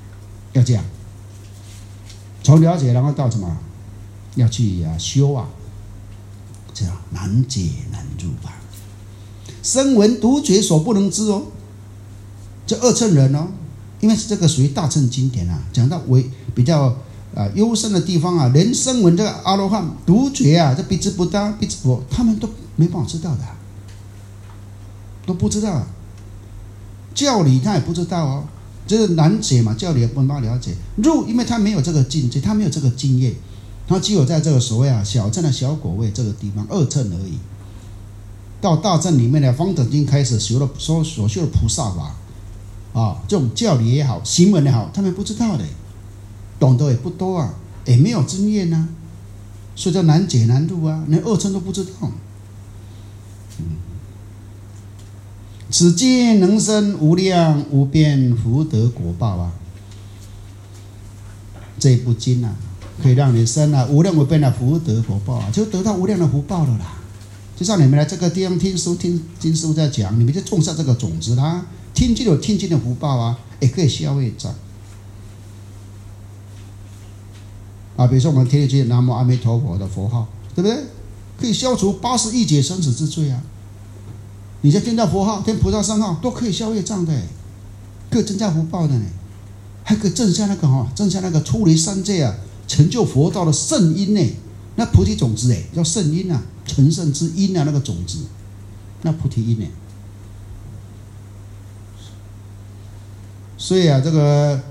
要这样，从了解然后到什么，要去啊修啊，这样难解难入啊。声闻独觉所不能知哦，这二乘人哦，因为这个属于大乘经典啊，讲到为比较啊幽深的地方啊，连声闻这个阿罗汉独觉啊，这彼此不搭彼此不，他们都没办法知道的、啊，都不知道、啊，教理他也不知道哦，这是难解嘛，教理也不能了解。入，因为他没有这个境界，他没有这个经验，他只有在这个所谓啊小乘的小果位这个地方二乘而已。到大乘里面的方等经开始修了所所修的菩萨法啊，这种教理也好，行文也好，他们不知道的，懂得也不多啊，也没有经验啊，所以叫难解难入啊，连二乘都不知道。嗯，此经能生无量无边福德果报啊，这部经啊，可以让你生啊无量无边的福德果报啊，就得到无量的福报了啦。就像你们来这个地方听书，听经书在讲，你们就种下这个种子啦，听经有听经的福报啊，也可以消业障啊。比如说我们听一句南无阿弥陀佛的佛号，对不对？可以消除八十亿劫生死之罪啊。你在听到佛号、听菩萨圣号，都可以消业障的，可以增加福报的呢，还可以增加那个哈，增加那个出离三界啊，成就佛道的圣因呢。那菩提种子哎，叫圣因啊，成圣之因啊，那个种子，那菩提因呢？所以啊，这个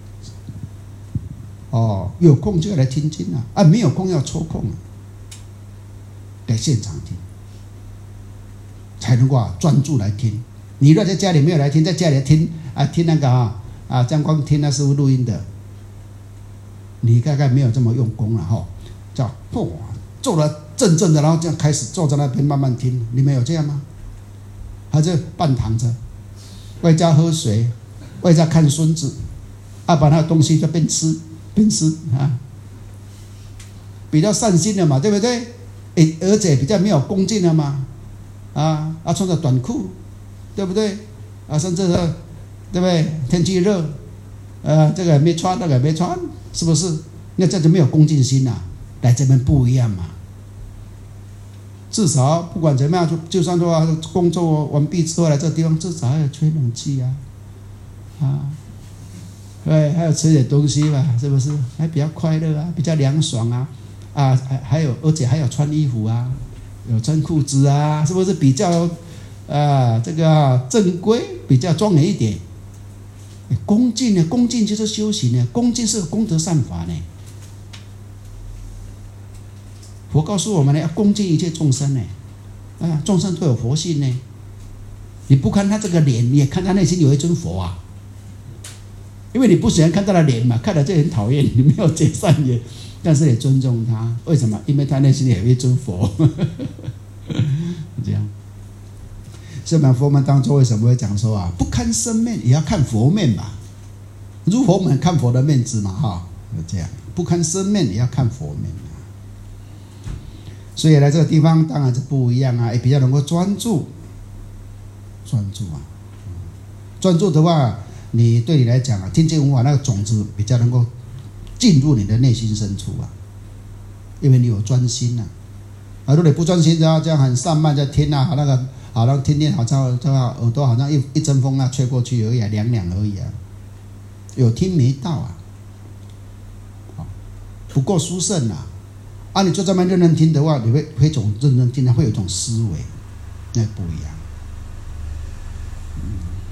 哦，有空就要来听经啊，啊，没有空要抽空啊，来现场听，才能够啊专注来听。你如果在家里没有来听，在家里听啊听那个啊啊，这样光听那师父录音的，你大概没有这么用功了哈。叫嚯，坐了正正的，然后这样开始坐在那边慢慢听。你们有这样吗？还是半躺着，外加喝水，外加看孙子，啊，把那个东西就边吃边吃啊，比较善心的嘛，对不对？诶，而且比较没有恭敬的嘛，啊啊，穿着短裤，对不对？啊，甚至是，对不对？天气热，呃，这个也没穿，那个也没穿，是不是？那这样就没有恭敬心啊。来这边不一样嘛，至少不管怎么样，就就算说工作完毕之后来这个地方，至少还有吹冷气啊，啊，对，还有吃点东西吧，是不是？还比较快乐啊，比较凉爽啊，啊，还还有，而且还有穿衣服啊，有穿裤子啊，是不是比较啊这个、啊、正规，比较庄严一点？恭敬呢，恭敬就是修行呢，恭敬是功德善法呢。佛告诉我们呢，要恭敬一切众生呢，啊，众生都有佛性呢。你不看他这个脸，你也看他内心有一尊佛啊。因为你不喜欢看他的脸嘛，看了就很讨厌，你没有结善缘，但是也尊重他。为什么？因为他内心有一尊佛。这样。所以我们佛门当中为什么会讲说啊，不看生面也要看佛面嘛？入佛门看佛的面子嘛，哈，就这样。不看生面也要看佛面。所以来这个地方当然是不一样啊，也比较能够专注，专注啊，专注的话，你对你来讲啊，听经闻法那个种子比较能够进入你的内心深处啊，因为你有专心啊。啊，如果你不专心的话，这样很散漫在听啊，那个好像听听好像这个耳朵好像一一阵风啊吹过去而已啊，凉凉而已啊，有听没到啊，不够殊胜啊。啊，你就这么认真听的话，你会会一种认真听的，会有一种思维，那不一样。嗯，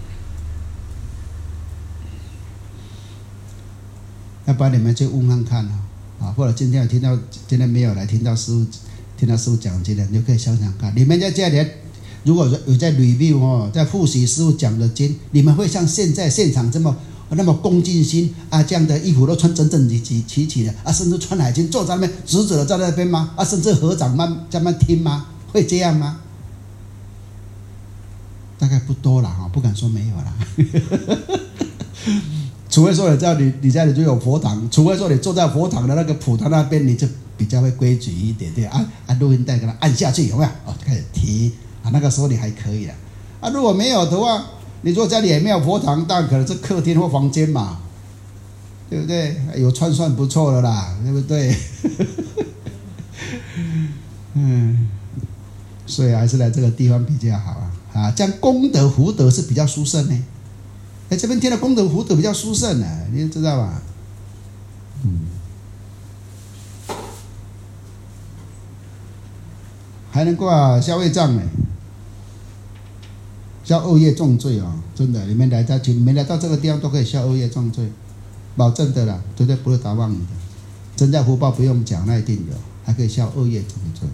要不然你们就问看看啊，啊，或者今天有听到，今天没有来听到师父，听到师父讲经的，你就可以想想看，你们在家里如果有在 review 哦，在复习师父讲的经，你们会像现在现场这么那么恭敬心啊，这样的衣服都穿整整齐齐齐齐的啊，甚至穿海巾坐在那边直直的在那边吗？啊，甚至合掌慢在那边听吗？会这样吗？大概不多了哈，不敢说没有啦。除非说你在你你家里就有佛堂，除非说你坐在佛堂的那个普堂那边，你就比较会规矩一点点啊啊，录音带给它按下去有没有？哦，就开始提啊，那个时候你还可以了啊。如果没有的话，你如果家里也没有佛堂，当然可能是客厅或房间嘛， 对不对？有穿算不错了啦，对不对？嗯，所以还是来这个地方比较好啊！啊，这样功德福德是比较殊胜呢。哎，这边听的功德福德比较殊胜呢、啊，你知道吧？嗯，还能够啊消业障呢，消恶业重罪哦，真的，你们来到你们来到这个地方都可以消恶业重罪，保证的啦，绝对不会打忘你的。增加福报不用讲，那一定有，还可以消恶业重罪。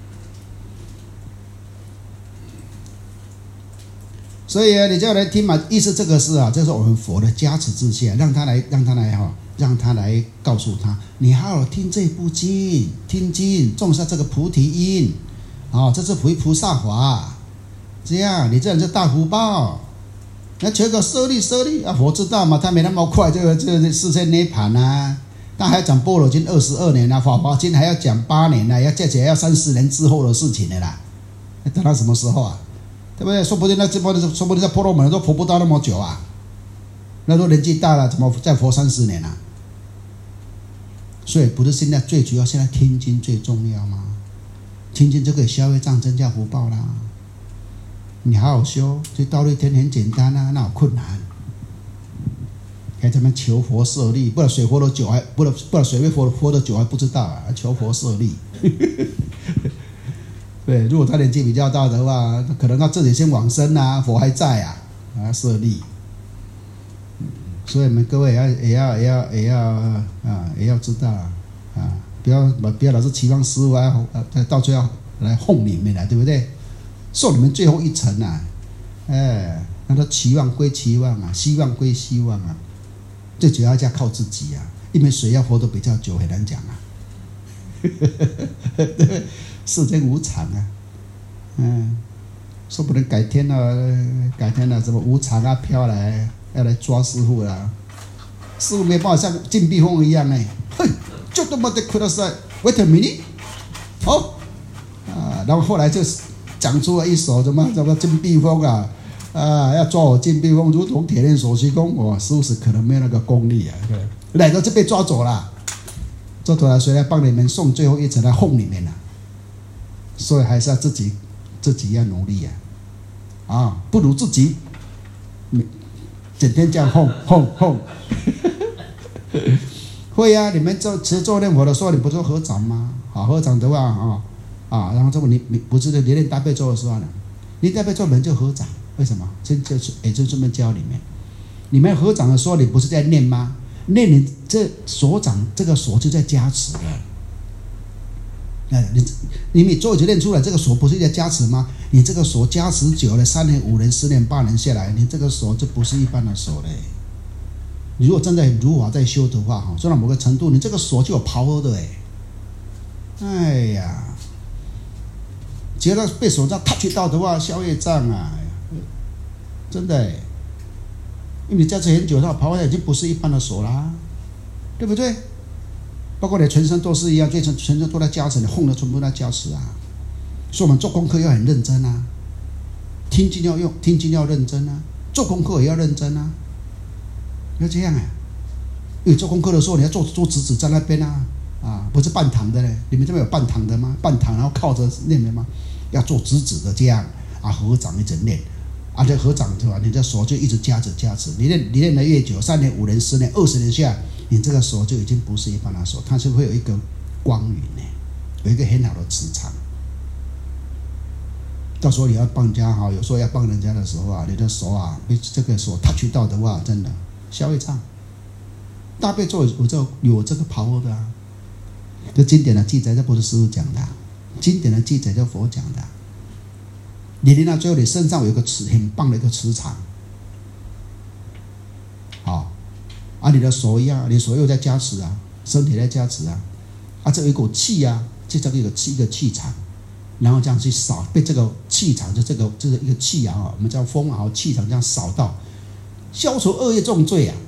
所以啊，你就要来听嘛，意思这个是啊，这是我们佛的加持之下，让他来，让他来哈、哦，让他来告诉他，你好好听这部经，听经种下这个菩提因，哦，这是菩菩萨法，这样你这样就大福报。那求个舍利舍利啊，佛知道嘛，他没那么快，这个这个世界涅槃啊，他还要讲般若经二十二年啊，法华经还要讲八年啊，要加起来要三十年之后的事情的啦，等到什么时候啊？对不对？说不定那这波说不定在婆罗门都活不到那么久啊。那都年纪大了，怎么再活三十年啊？所以不是现在最主要，现在听经最重要吗？听经就可以消业障，增加福报啦。你好好修，这道理天很简单啊，那有困难？还他们求佛舍利，不然水活得久还不然不然水会活活得久还不知道啊，求佛舍利。对，如果他年纪比较大的话，可能他自己先往生啊，佛还在啊，啊舍利。所以我们各位也要也要也要也要啊也要知道啊，不要不要老是期望师傅啊，到最后来哄你们了，对不对？受你们最后一程啊，哎，让他期望归期望啊，希望归希望啊，最主要要靠自己啊，因为谁要活得比较久很难讲啊。世间无常啊，嗯，说不定改天呢、啊，改天呢、啊，什么无常啊飘来，要来抓师傅啦，师傅没办法像金碧峰一样呢，嘿，就这么的苦的塞 ，wait a minute， 好，啊，然后后来就讲出了一首什么什么金碧峰啊，啊，要抓我金碧峰，如同铁链锁虚空，我师傅是可能没有那个功力啊，对，来了就被抓走了，抓走了，谁来帮你们送最后一程来哄你们啊？所以还是要自己自己要努力啊，啊，不如自己整天这样哄哄哄。会啊，你们做持咒念佛的时候，你不做合掌吗？啊，合掌的话啊啊，然后这个你你不是你念大悲咒的时候呢，你大悲咒人就合掌，为什么？这就是也就顺便教你们，你们合掌的时候，你不是在念吗？念你这手掌这个手就在加持了。哎，你你你做就练出来，这个手不是在加持吗？你这个手加持久了，三年、五年、十年、八年下来，你这个手就不是一般的手嘞。你如果真的如法在修的话，哈，做到某个程度，你这个手就有 power 的哎。哎呀，只要被手上 touch 到的话，消业障啊，真的哎。因为你加持很久，它 power 已经不是一般的手啦，对不对？包括你全身都是一样，全身全身都在加持，你哄的全部在加持啊。所以我们做功课要很认真啊，听经要用，听经要认真啊，做功课也要认真啊，要这样啊。因为做功课的时候，你要做做直直在那边啊，啊，不是半躺的嘞。你们这边有半躺的吗？半躺然后靠着念的吗？要做直直的这样啊，合掌一直念。啊，这合掌对吧？你的手就一直加持加持，你练你练得越久，三年、五年、十年、二十年下，你这个手就已经不是一般的手，它是会有一个光晕呢，有一个很好的磁场。到时候你要帮人家哈，有时候要帮人家的时候啊，你的手啊被这个手 touch 到的话，真的消业障。大悲咒有这有这个 power 的啊，这经典的记载，这不是师父讲的、啊，经典的记载叫佛讲的、啊。你练到最后，你身上有一个磁很棒的一个磁场，好，啊，你的手一样，你手又在加持啊，身体在加持啊，啊，这有一股气啊，就这个一个气一个气场，然后这样去扫，被这个气场就这个这个一个气啊，我们叫风啊，气场这样扫到，消除恶业重罪啊。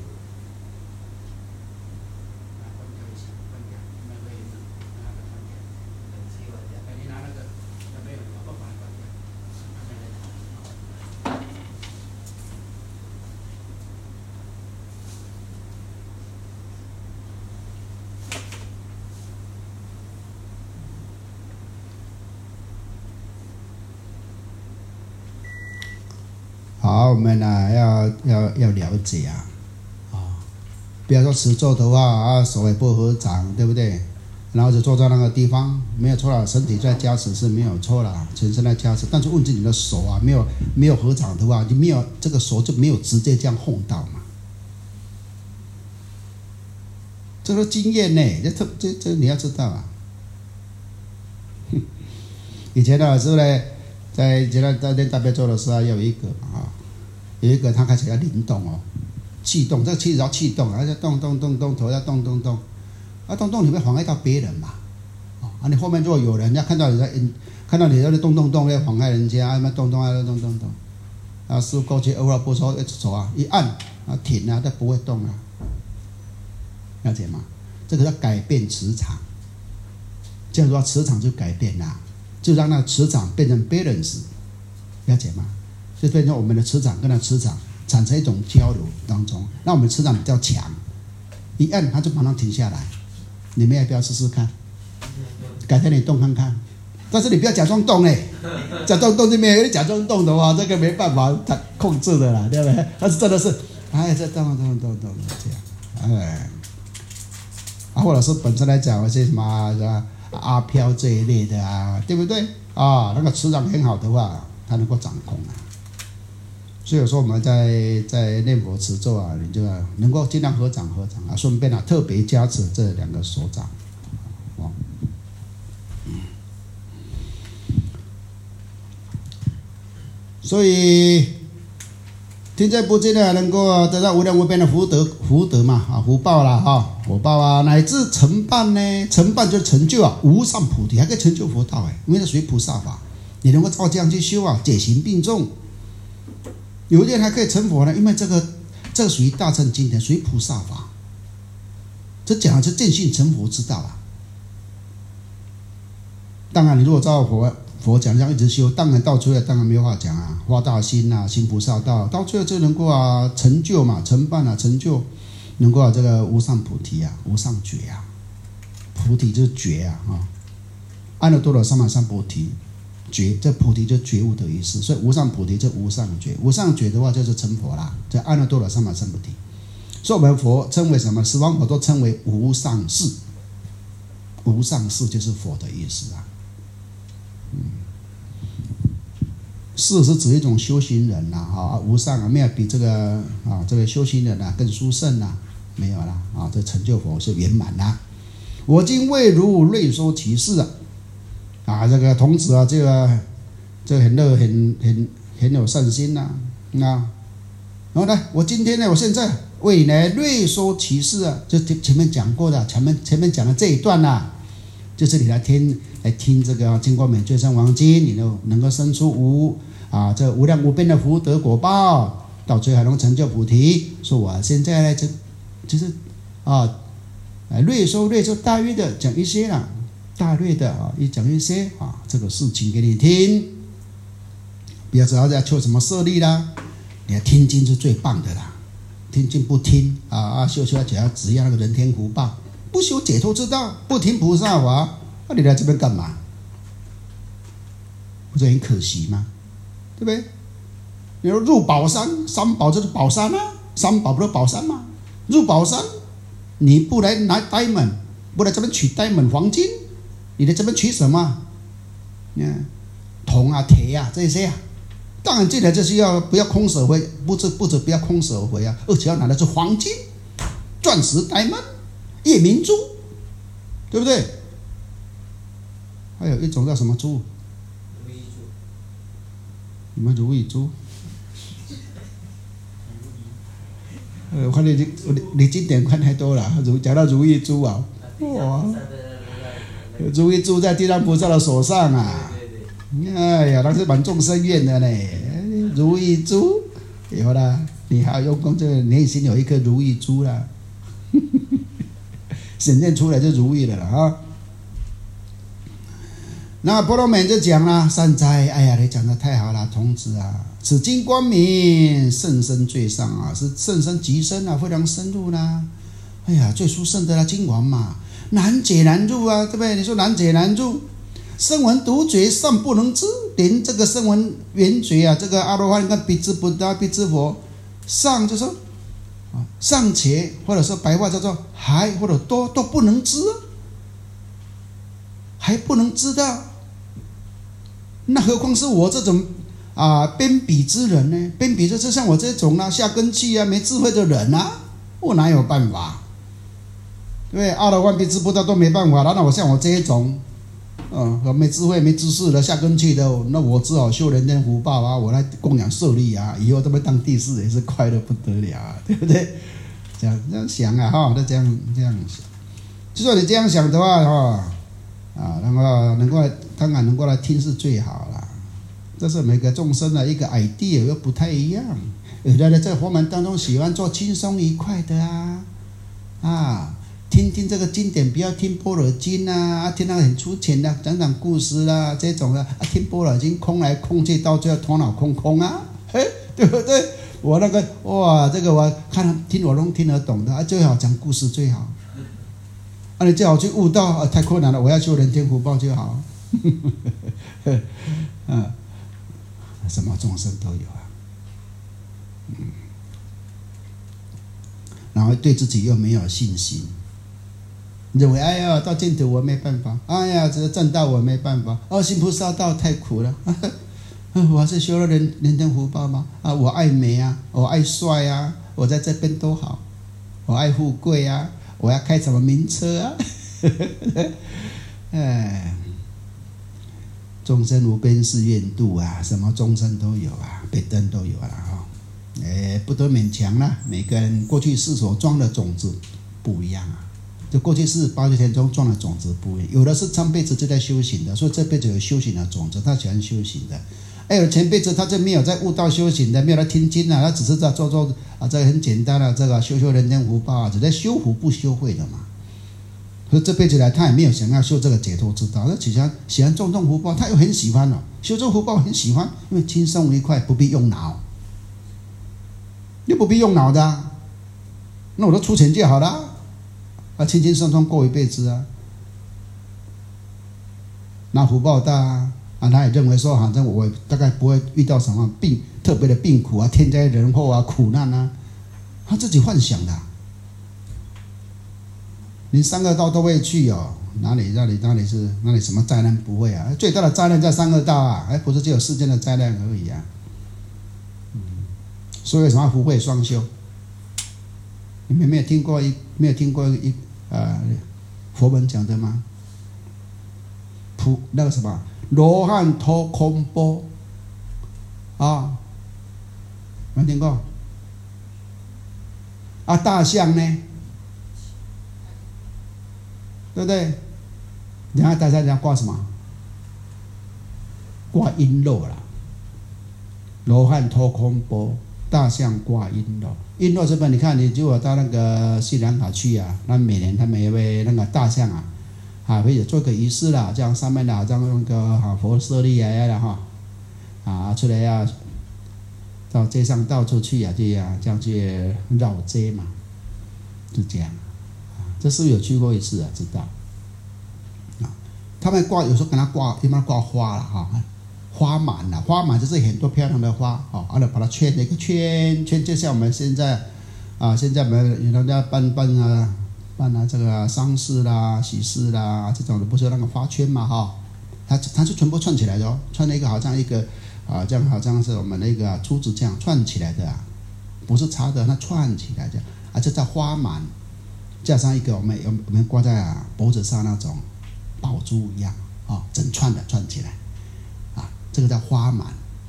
好，我们呢、啊、要要要了解啊，啊，不要说持咒的话啊，手也不合掌，对不对？然后就坐在那个地方，没有错了，身体在加持是没有错了，全身在加持。但是问题你的手啊，没有没有合掌的话，你没有这个手就没有直接这样碰到嘛。这个经验呢，这这这这你要知道啊。以前的时候呢，在以前的在练大悲咒的时候，有一个啊，有一个他开始要灵动哦，气动，这个气只要气动，而且动动动动，头要动动动，啊动动你会妨碍到别人嘛，啊你后面如果有人家看到你在看到你在那动动动，要妨碍人家，啊那动动啊动动动，啊师父过去二话不说一直走啊，一按啊停啊，它不会动啊。了解吗？这个叫改变磁场，这样说磁场就改变了，就让那磁场变成 balance， 了解吗？就变成我们的磁场跟那磁场产生一种交流当中，那我们磁场比较强，一按它就马上停下来。你们要不要试试看？改天你动看看，但是你不要假装动嘞，假装动这边有假装动的话，这个没办法控制的啦，对不对？但是真的是，哎，这动动动动这样，哎。啊，或者是本身来讲，一些什么啊阿飘这一类的啊，对不对啊？那个磁场很好的话，它能够掌控啊。所以有时候我们在在念佛持咒啊，你就能够尽量合掌合掌啊，顺便啊特别加持这两个手掌，哦。所以。听这部经呢，能够得到无量无边的福德，福德嘛，啊，福报啦，哈，福报啊，乃至成办呢，成办就是成就啊，无上菩提，还可以成就佛道哎，因为它属于菩萨法，你能够照这样去修啊，解行并重，有一天还可以成佛呢，因为这个这个属于大乘经典，属于菩萨法，这讲的是见性成佛之道啊。当然，你如果照佛。佛讲这样一直修，当然到最后当然没有话讲啊，发大心啊，行菩萨道，到最后就能够啊成就嘛，成办啊，成就，能够啊这个无上菩提啊，无上觉啊，菩提就是觉啊啊，阿耨多罗三藐三菩提，觉这菩提就觉悟的意思，所以无上菩提就无上觉，无上觉的话就是成佛啦，叫阿耨多罗三藐三菩提，所以我们佛称为什么？十方佛都称为无上士，无上士就是佛的意思啊。嗯，士是指一种修行人呐、啊，啊，无上啊，没有比这个啊这个修行人啊更殊胜呐、啊，没有啦，啊，这成就佛是圆满啦。我今为如略说其事啊，啊，这个童子啊，这个这个很热很很很有善心呐、啊，啊，然后呢，我今天呢，我现在为你来略说其事啊，就前面讲过的，前面前面讲的这一段呐、啊，就是你来听。来听这个《金光美最胜王经》，你能能够生出无啊这无量无边的福德果报，到最后还能成就菩提。说我现在呢，就就是啊，略说略说大约的讲一些啦，大略的啊，一讲一些啊，这个事情给你听。不要知道在求什么舍利啦，你要听经是最棒的啦。听经不听啊啊，修修只要只要那个人天福报，不修解脱之道，不听菩萨法。那、啊、你来这边干嘛？不是很可惜吗？对不对？你说入宝山，三宝就是宝山啊，三宝不是宝山吗？入宝山，你不来拿 diamond， 不来这边取 diamond 黄金，你来这边取什么？嗯，铜啊、铁啊这些啊。当然进来就是要不要空手回，不止不止不要空手回啊，而且要拿的是黄金、钻石、diamond、夜明珠，对不对？还有一种叫什么珠？ 如意珠。 什么如意珠？呃，我看你你你经典看太多了，如讲到如意珠啊，哇！如意珠在地藏菩萨的手上啊，哎呀，那是满众生愿的呢。如意珠有啦，你还要用功，这个内心有一颗如意珠啦，显现出来就如意了啦啊。那婆罗门就讲了，善哉，哎呀，你讲的太好了，童子啊，此经光明，甚深最上啊，是甚深极深啊，非常深入啦、啊。哎呀，最殊胜的啦，经王嘛，难解难入啊，对不对？你说难解难入声闻独觉尚不能知，连这个声闻缘觉啊，这个阿罗汉跟比支菩萨、比支佛，尚就说啊尚且，或者说白话叫做还或者多都不能知，还不能知道，那何况是我这种啊边鄙之人呢？边鄙就是像我这种啊下根器啊没智慧的人啊，我哪有办法？对不对？阿罗汉、比支菩萨都没办法了，那我像我这一种。嗯，没智慧、没知识的下根器的，那我只好修人间福报啊！我来供养舍利啊，以后他们当地士也是快乐不得了啊，对不对？这样这样想啊，哈，那这样这样想，就说你这样想的话，哈啊，然后能够当然能够来听是最好啦。但是每个众生的一个 idea 又不太一样，有的人在佛门当中喜欢做轻松愉快的啊，啊。听听这个经典，不要听般若经啊，听那个很粗浅的，讲讲故事啦、啊，这种的啊，听般若经空来空去，到最后头脑空空啊，嘿，对不对？我那个哇，这个我看听我都听得懂的啊，最好讲故事最好。啊，你最好去悟道啊，太困难了，我要修人天福报就好。嗯，什么众生都有啊，嗯，然后对自己又没有信心。认为哎呀，到净土我没办法，哎呀，这个正道我没办法，哦，行菩萨道太苦了，我还是修了人人天福报吗？啊，我爱美啊，我爱帅啊，我在这边多好，我爱富贵啊，我要开什么名车啊？哎，众生无边誓愿度啊，什么众生都有啊，别灯都有了哈，哎，不得勉强啦，每个人过去世所装的种子不一样啊。就过去是八九天中种的种子不一样，有的是上辈子就在修行的，所以这辈子有修行的种子，他喜欢修行的；还有前辈子他就没有在悟道修行的，没有来听经啊，他只是在做做啊，这个很简单的这个修修人间福报啊，只在修福不修慧的嘛。所以这辈子来他也没有想要修这个解脱之道，他只想喜欢种种福报，他又很喜欢哦，修这福报很喜欢，因为轻松愉快，不必用脑，又不必用脑的、啊，那我都出钱就好了。啊，轻轻松松过一辈子啊，那福报大啊，啊，他也认为说，反正我大概不会遇到什么病特别的病苦啊、天灾人祸啊、苦难啊，他自己幻想的、啊。连三恶道都会去哦，哪里哪里哪里是哪里什么灾难不会啊？最大的灾难在三恶道啊，还不是只有世间的灾难而已啊。嗯，所以为什么福慧双修？你们没有听过一没有听过一呃佛门讲的吗？普那个什么罗汉托空波啊，没听过？啊，大象呢？对不对？你看大象要挂什么？挂璎珞啦。罗汉托空波。大象挂璎珞，璎珞这边你看，你如果到那个斯里兰卡去啊，那每年他们也会那个大象啊，啊会做个仪式啦，这样上面啊，这样那个啊佛舍利啊呀哈，啊出来啊，到街上到处去啊，这样这样去绕街嘛，就这样，啊，这是不是有去过一次啊？知道，啊，他们挂有时候给他挂，一般挂花了哈。花满了，花满就是很多漂亮的花哦，完了把它圈一个圈圈，就像我们现在啊，现在我们人家办办啊办啊这个丧事啦、喜事啦这种的，不是那个花圈嘛哈，它它是全部串起来的哦，串了一个好像一个啊，这样好像是我们那个珠子这样串起来的啊，不是插的，那串起来的啊，这叫花满，加上一个我们我们挂在、啊、脖子上那种宝珠一样啊、哦，整串的串起来。这个叫花满，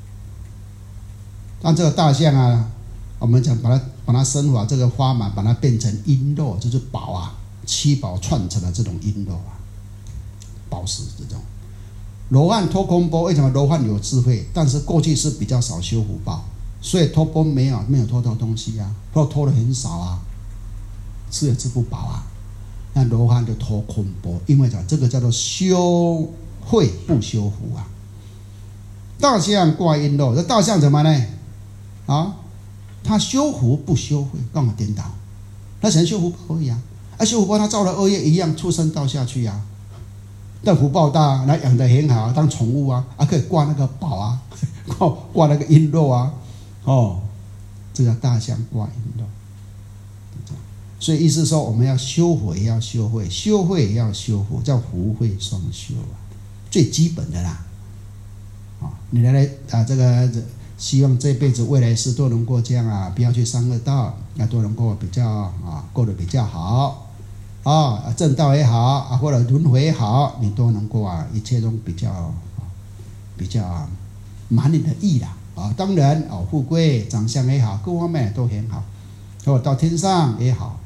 但这个大象啊，我们讲把它把它升华，这个花满把它变成璎珞，就是宝啊，七宝串成的这种璎珞啊，宝石这种。罗汉托空波，为什么罗汉有智慧？但是过去是比较少修福报，所以托钵没有没有托到东西啊，或托的很少啊，吃也吃不饱啊。那罗汉就托空钵，因为讲这个叫做修慧不修福啊。大象挂璎珞，这大象怎么呢？啊，他修福不修慧，刚好颠倒。他想修福报而已啊，啊修福报他造了恶业一样，畜生道下去啊。 但福报大，那养得很好，当宠物啊，啊可以挂那个宝啊，挂挂那个璎珞啊，哦，这叫大象挂璎珞。所以意思说，我们要修佛也要修慧，修慧也要修佛，叫福慧双修啊，最基本的啦。啊，你来来啊，这个希望这辈子未来世都能够这样啊，不要去上恶道，那都能够比较啊过得比较好啊，正道也好啊，或者轮回也好，你都能够啊，一切都比较啊比较满你的意啦啊。当然哦，富贵长相也好，各方面都很好，或者到天上也好。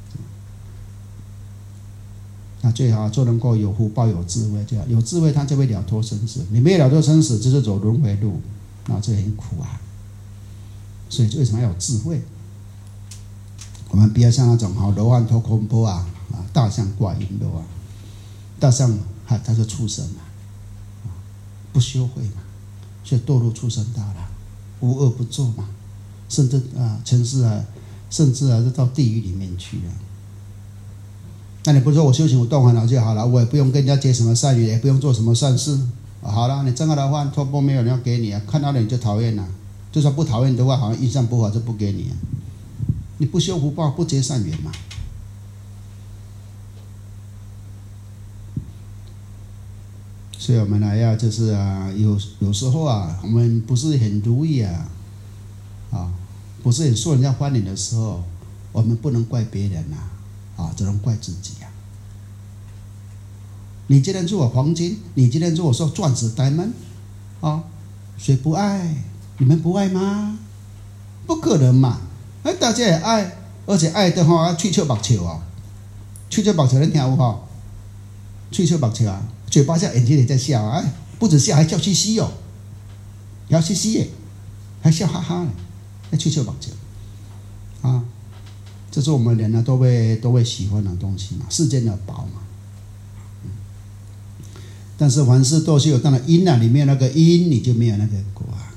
那最好就能够有福报、有智慧，这样有智慧，他就会了脱生死。你没有了脱生死，就是走轮回路，那这很苦啊。所以为什么要有智慧？我们不要像那种好罗汉托空波啊，啊，大象挂璎珞啊，大象啊，它是畜生嘛，不修慧嘛，所以堕入畜生道了，无恶不作嘛，甚至啊，城市啊，甚至啊，就到地狱里面去了。那你不是说我修行我断烦恼就好了，我也不用跟人家结什么善缘，也不用做什么善事。好了，你挣了饭托钵没有人要给你啊，看到了你就讨厌了，就算不讨厌的话，好像印象不好就不给你啊。你不修福报，不结善缘嘛。所以我们呢要就是啊，有有时候啊，我们不是很如意啊，啊，不是很受人家欢迎的时候，我们不能怪别人呐。啊，只能怪自己呀、啊！你今天说我黄金，你今天说我说钻石、diamond， 啊，谁不爱？你们不爱吗？不可能嘛！哎，大家也爱，而且爱的话，吹笑白笑啊，吹笑白笑能听有哈？吹笑白笑啊，嘴巴笑，眼睛也在笑啊！哎，不止笑，还笑嘻嘻哦，笑嘻嘻耶，还笑哈哈呢，还吹笑白笑啊！这是我们人呢都会都会喜欢的东西嘛，世间的宝嘛。嗯、但是凡事都是有它的因啊，里面那个因你就没有那个果啊。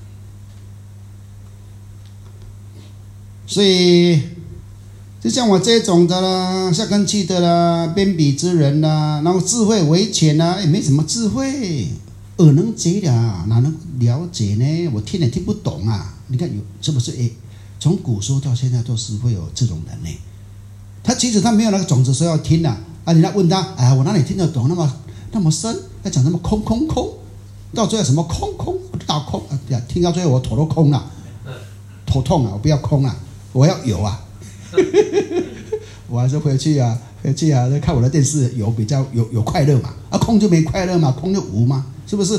所以就像我这种的啦，下根器的啦，鞭笔之人啦，然后智慧为浅啦，也没什么智慧，耳能解的，哪能了解呢？我听也听不懂啊！你看有是不是？哎。从古时候到现在都是会有这种人呢，他其实他没有那个种子说要听啊，啊，你来问他，哎，我哪里听得懂那么那么深？他讲那么空空空，到最后什么空空大空啊，听到最后我头都空了，头痛啊，我不要空啊，我要有啊，我还是回去啊，回去啊，看我的电视有比较有有快乐嘛，啊，空就没快乐嘛，空就无嘛，是不是？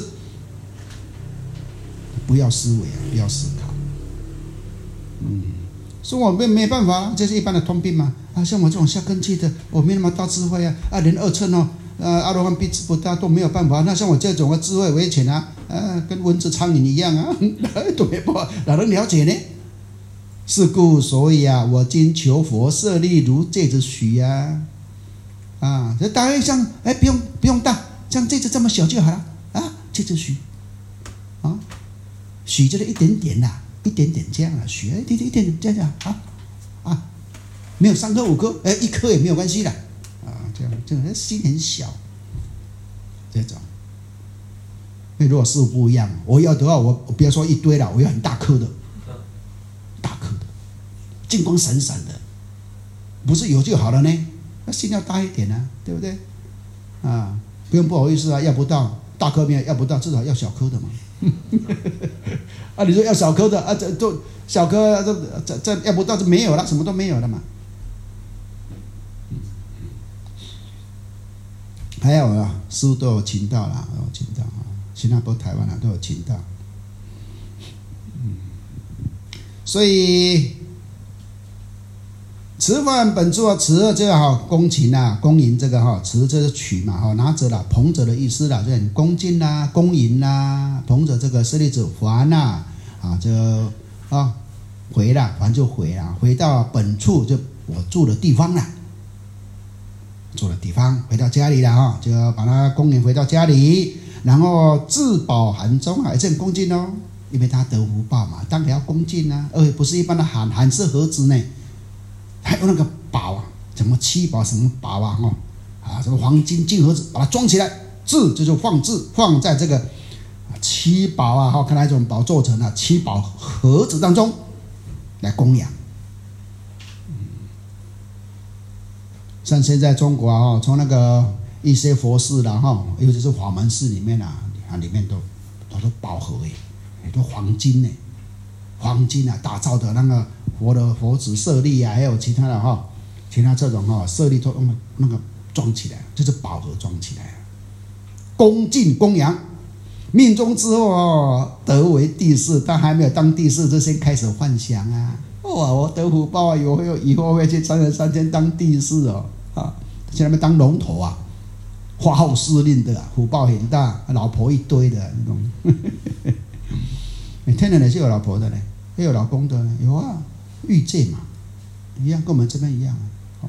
不要思维啊，不要思考。嗯，所以我没没办法，这是一般的通病嘛。啊，像我这种下根器的，我没那么大智慧啊，啊，连二乘哦，呃，阿罗汉、辟支佛大都没有办法。那像我这种的智慧为浅啊，啊，跟蚊子、苍蝇一样啊，都没办法，哪能了解呢？是故所以啊，我今求佛舍利如芥子许呀，啊，这大概像，哎，不用不用大，像这只这么小就好了啊，芥子许，啊，许就是一点点啦。一点点这样啊，许一点点一点点这样啊啊，没有三颗五颗，哎，一颗也没有关系的啊，这样这样心很小，这种。那如果师父不一样，我要的话，我我不要说一堆了，我要很大颗的，大颗的，金光闪闪的，不是有就好了呢？那心要大一点啊，对不对？啊，不用不好意思啊，要不到大颗没有要不到，至少要小颗的嘛。啊，你说要小颗的啊，这都小颗，这这这要不到就没有了，什么都没有了嘛。还有啊，师父都有请到了，有请到啊，新加坡、台湾啊都有请到。嗯，所以持梵本座持这个哈恭勤啊，恭迎这个哈持这个取嘛哈，拿着啦，捧着的意思啦，就很恭敬啦，恭迎啦，捧着这个舍利子还呐啊，就啊回了，还就回了，回到本处就我住的地方啦，住的地方，回到家里了哈，就把它恭迎回到家里，然后自保含中啊，也是很恭敬哦，因为他得福报嘛，当然要恭敬啊，而且不是一般的含，含是盒子呢。还有那个宝啊，什么七宝什么宝啊，哦，啊，什么黄金金盒子，把它装起来， 置就是放置，放在这个七宝啊，哈，看哪一种宝做成了七宝盒子当中来供养。像现在中国啊，从那个一些佛寺啦，哈，尤其是法门寺里面啊，啊，里面都都是宝盒诶，很多黄金呢，黄金啊，打造的那个佛的佛子舍利啊，还有其他的哈，其他这种哈舍利都用那个装起来，就是宝盒装起来，恭敬供养。命中之后哦，得为帝释，但还没有当帝释，就先开始幻想啊，哇，我得福报啊，以后以后会去三人三千当帝释哦。啊，去那边当龙头啊，发号施令的、啊，福报很大，老婆一堆的那种。天人也是有老婆的呢，也有老公的呢，有啊，欲界嘛，一样，跟我们这边一样啊。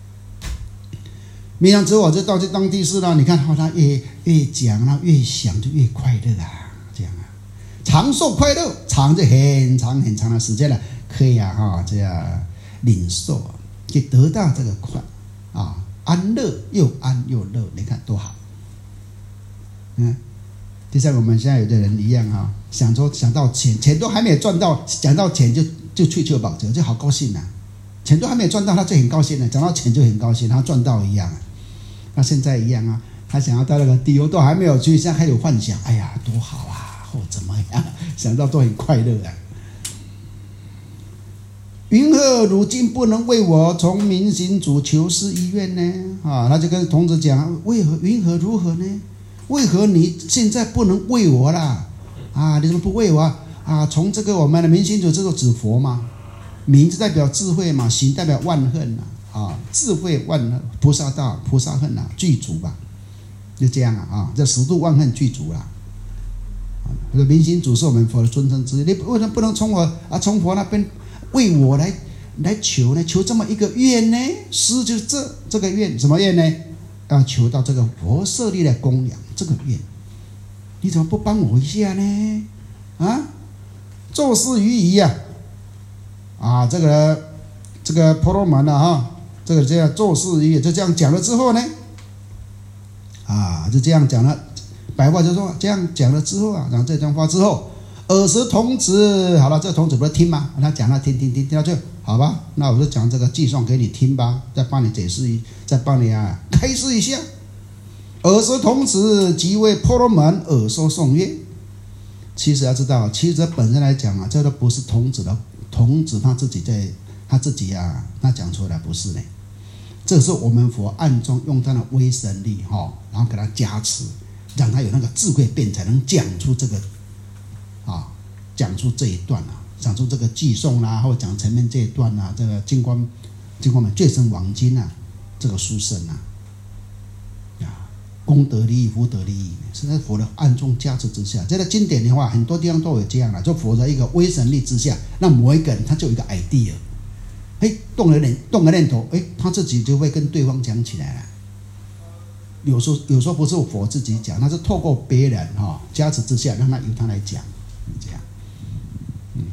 冥想之后就到这当帝释了，你看他越越讲啊，越想就越快乐啊，这样啊，长寿快乐，长就很长很长的时间了，可以啊哈，这样领受，就得到这个快。啊，安乐又安又乐，你看多好。嗯，就像我们现在有的人一样啊，想说想到钱，钱都还没有赚到，讲到钱就就吹秋保折，就好高兴啊。钱都还没有赚到，他就很高兴了；讲到钱就很高兴，他赚到一样啊。那现在一样啊，他想要到那个地狱都还没有去，现在开始幻想，哎呀，多好啊，或、哦、怎么样，想到都很快乐啊。云何如今不能为我从明行主求施一愿呢？啊，他就跟童子讲，为何云何如何呢？为何你现在不能为我啦？啊，你怎么不为我啊？啊，从这个我们的明行主，这个指佛嘛，明就代表智慧嘛，行代表万恨呐，啊，智慧万恨，菩萨道，菩萨恨呐，具足吧，就这样啊，啊，这十度万恨具足啦。这明行主是我们佛的尊称之一，你为什么不能从我啊，从佛那边？为我来来求呢？求这么一个愿呢？施就是这这个愿，什么愿呢？要求到这个佛舍利来供养这个愿，你怎么不帮我一下呢？啊，做事于仪啊，啊，这个这个婆罗门啊，哈，这个这样做事于仪，就这样讲了之后呢，啊，就这样讲了，白话就说这样讲了之后啊，讲这段话之后。尔时童子，好了，这个童子不是听吗？他讲他听听听听到最后，好吧，那我就讲这个偈颂给你听吧，再帮你解释一，再帮你啊开示一下。尔时童子即为婆罗门耳说颂曰：其实要知道，其实这本身来讲啊，这都不是童子的，童子他自己在他自己啊，他讲出来不是呢，这是我们佛暗中用他的威神力哈、哦，然后给他加持，让他有那个智慧辩才能讲出这个。啊，讲出这一段啊，讲出这个偈颂啦，或者讲前面这一段啊，这个金光金光门最胜王经啊，这个书生啊，啊，功德利益、福德利益，是在佛的暗中加持之下。这个经典的话，很多地方都有这样的，就佛的一个威神力之下，那某一个人他就有一个 idea， 哎，动了念，动了念头，哎，他自己就会跟对方讲起来了。有时候有时候不是佛自己讲，那是透过别人哈、哦、加持之下，让他由他来讲。这样，嗯，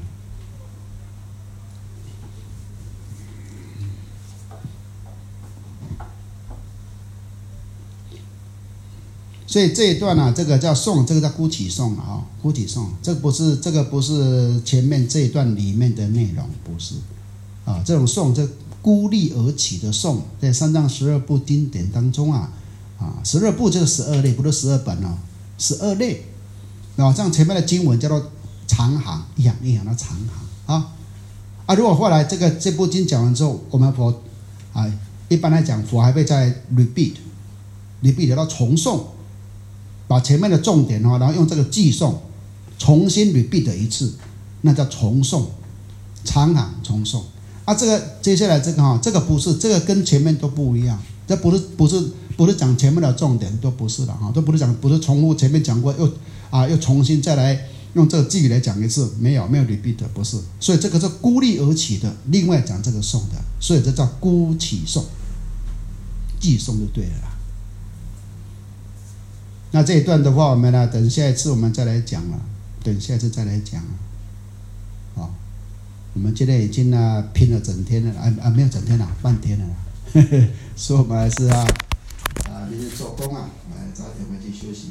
所以这一段啊，这个叫颂，这个叫孤起颂啊、哦，孤起颂，这个不是这个不是前面这一段里面的内容，不是啊，这种颂，这孤立而起的颂，在三藏十二部经典当中啊，啊，十二部就是十二类，不是十二本哦，十二类。啊，像前面的经文叫做长行，一行一行的长行啊啊！如果后来这个这部经讲完之后，我们佛啊，一般来讲，佛还会再 repeat repeat 到重诵，把前面的重点哦，然后用这个偈颂重新 repeat 一次，那叫重诵，长行重诵啊。这个接下来这个哈、哦，这个不是，这个跟前面都不一样，这不是不是不是讲前面的重点，都不是的哈，都不是讲不是重复前面讲过又。啊，又重新再来用这个偈语来讲一次，没有没有 repeat， 不是，所以这个是孤立而起的，另外讲这个颂的，所以这叫孤起颂，偈颂就对了啦。那这一段的话，我们呢，等下一次我们再来讲了，等下一次再来讲。好，我们今天已经呢拼了整天了，啊啊没有整天了，半天了啦，所以我们还是啊啊。 明天做工啊，哎，早点回去休息。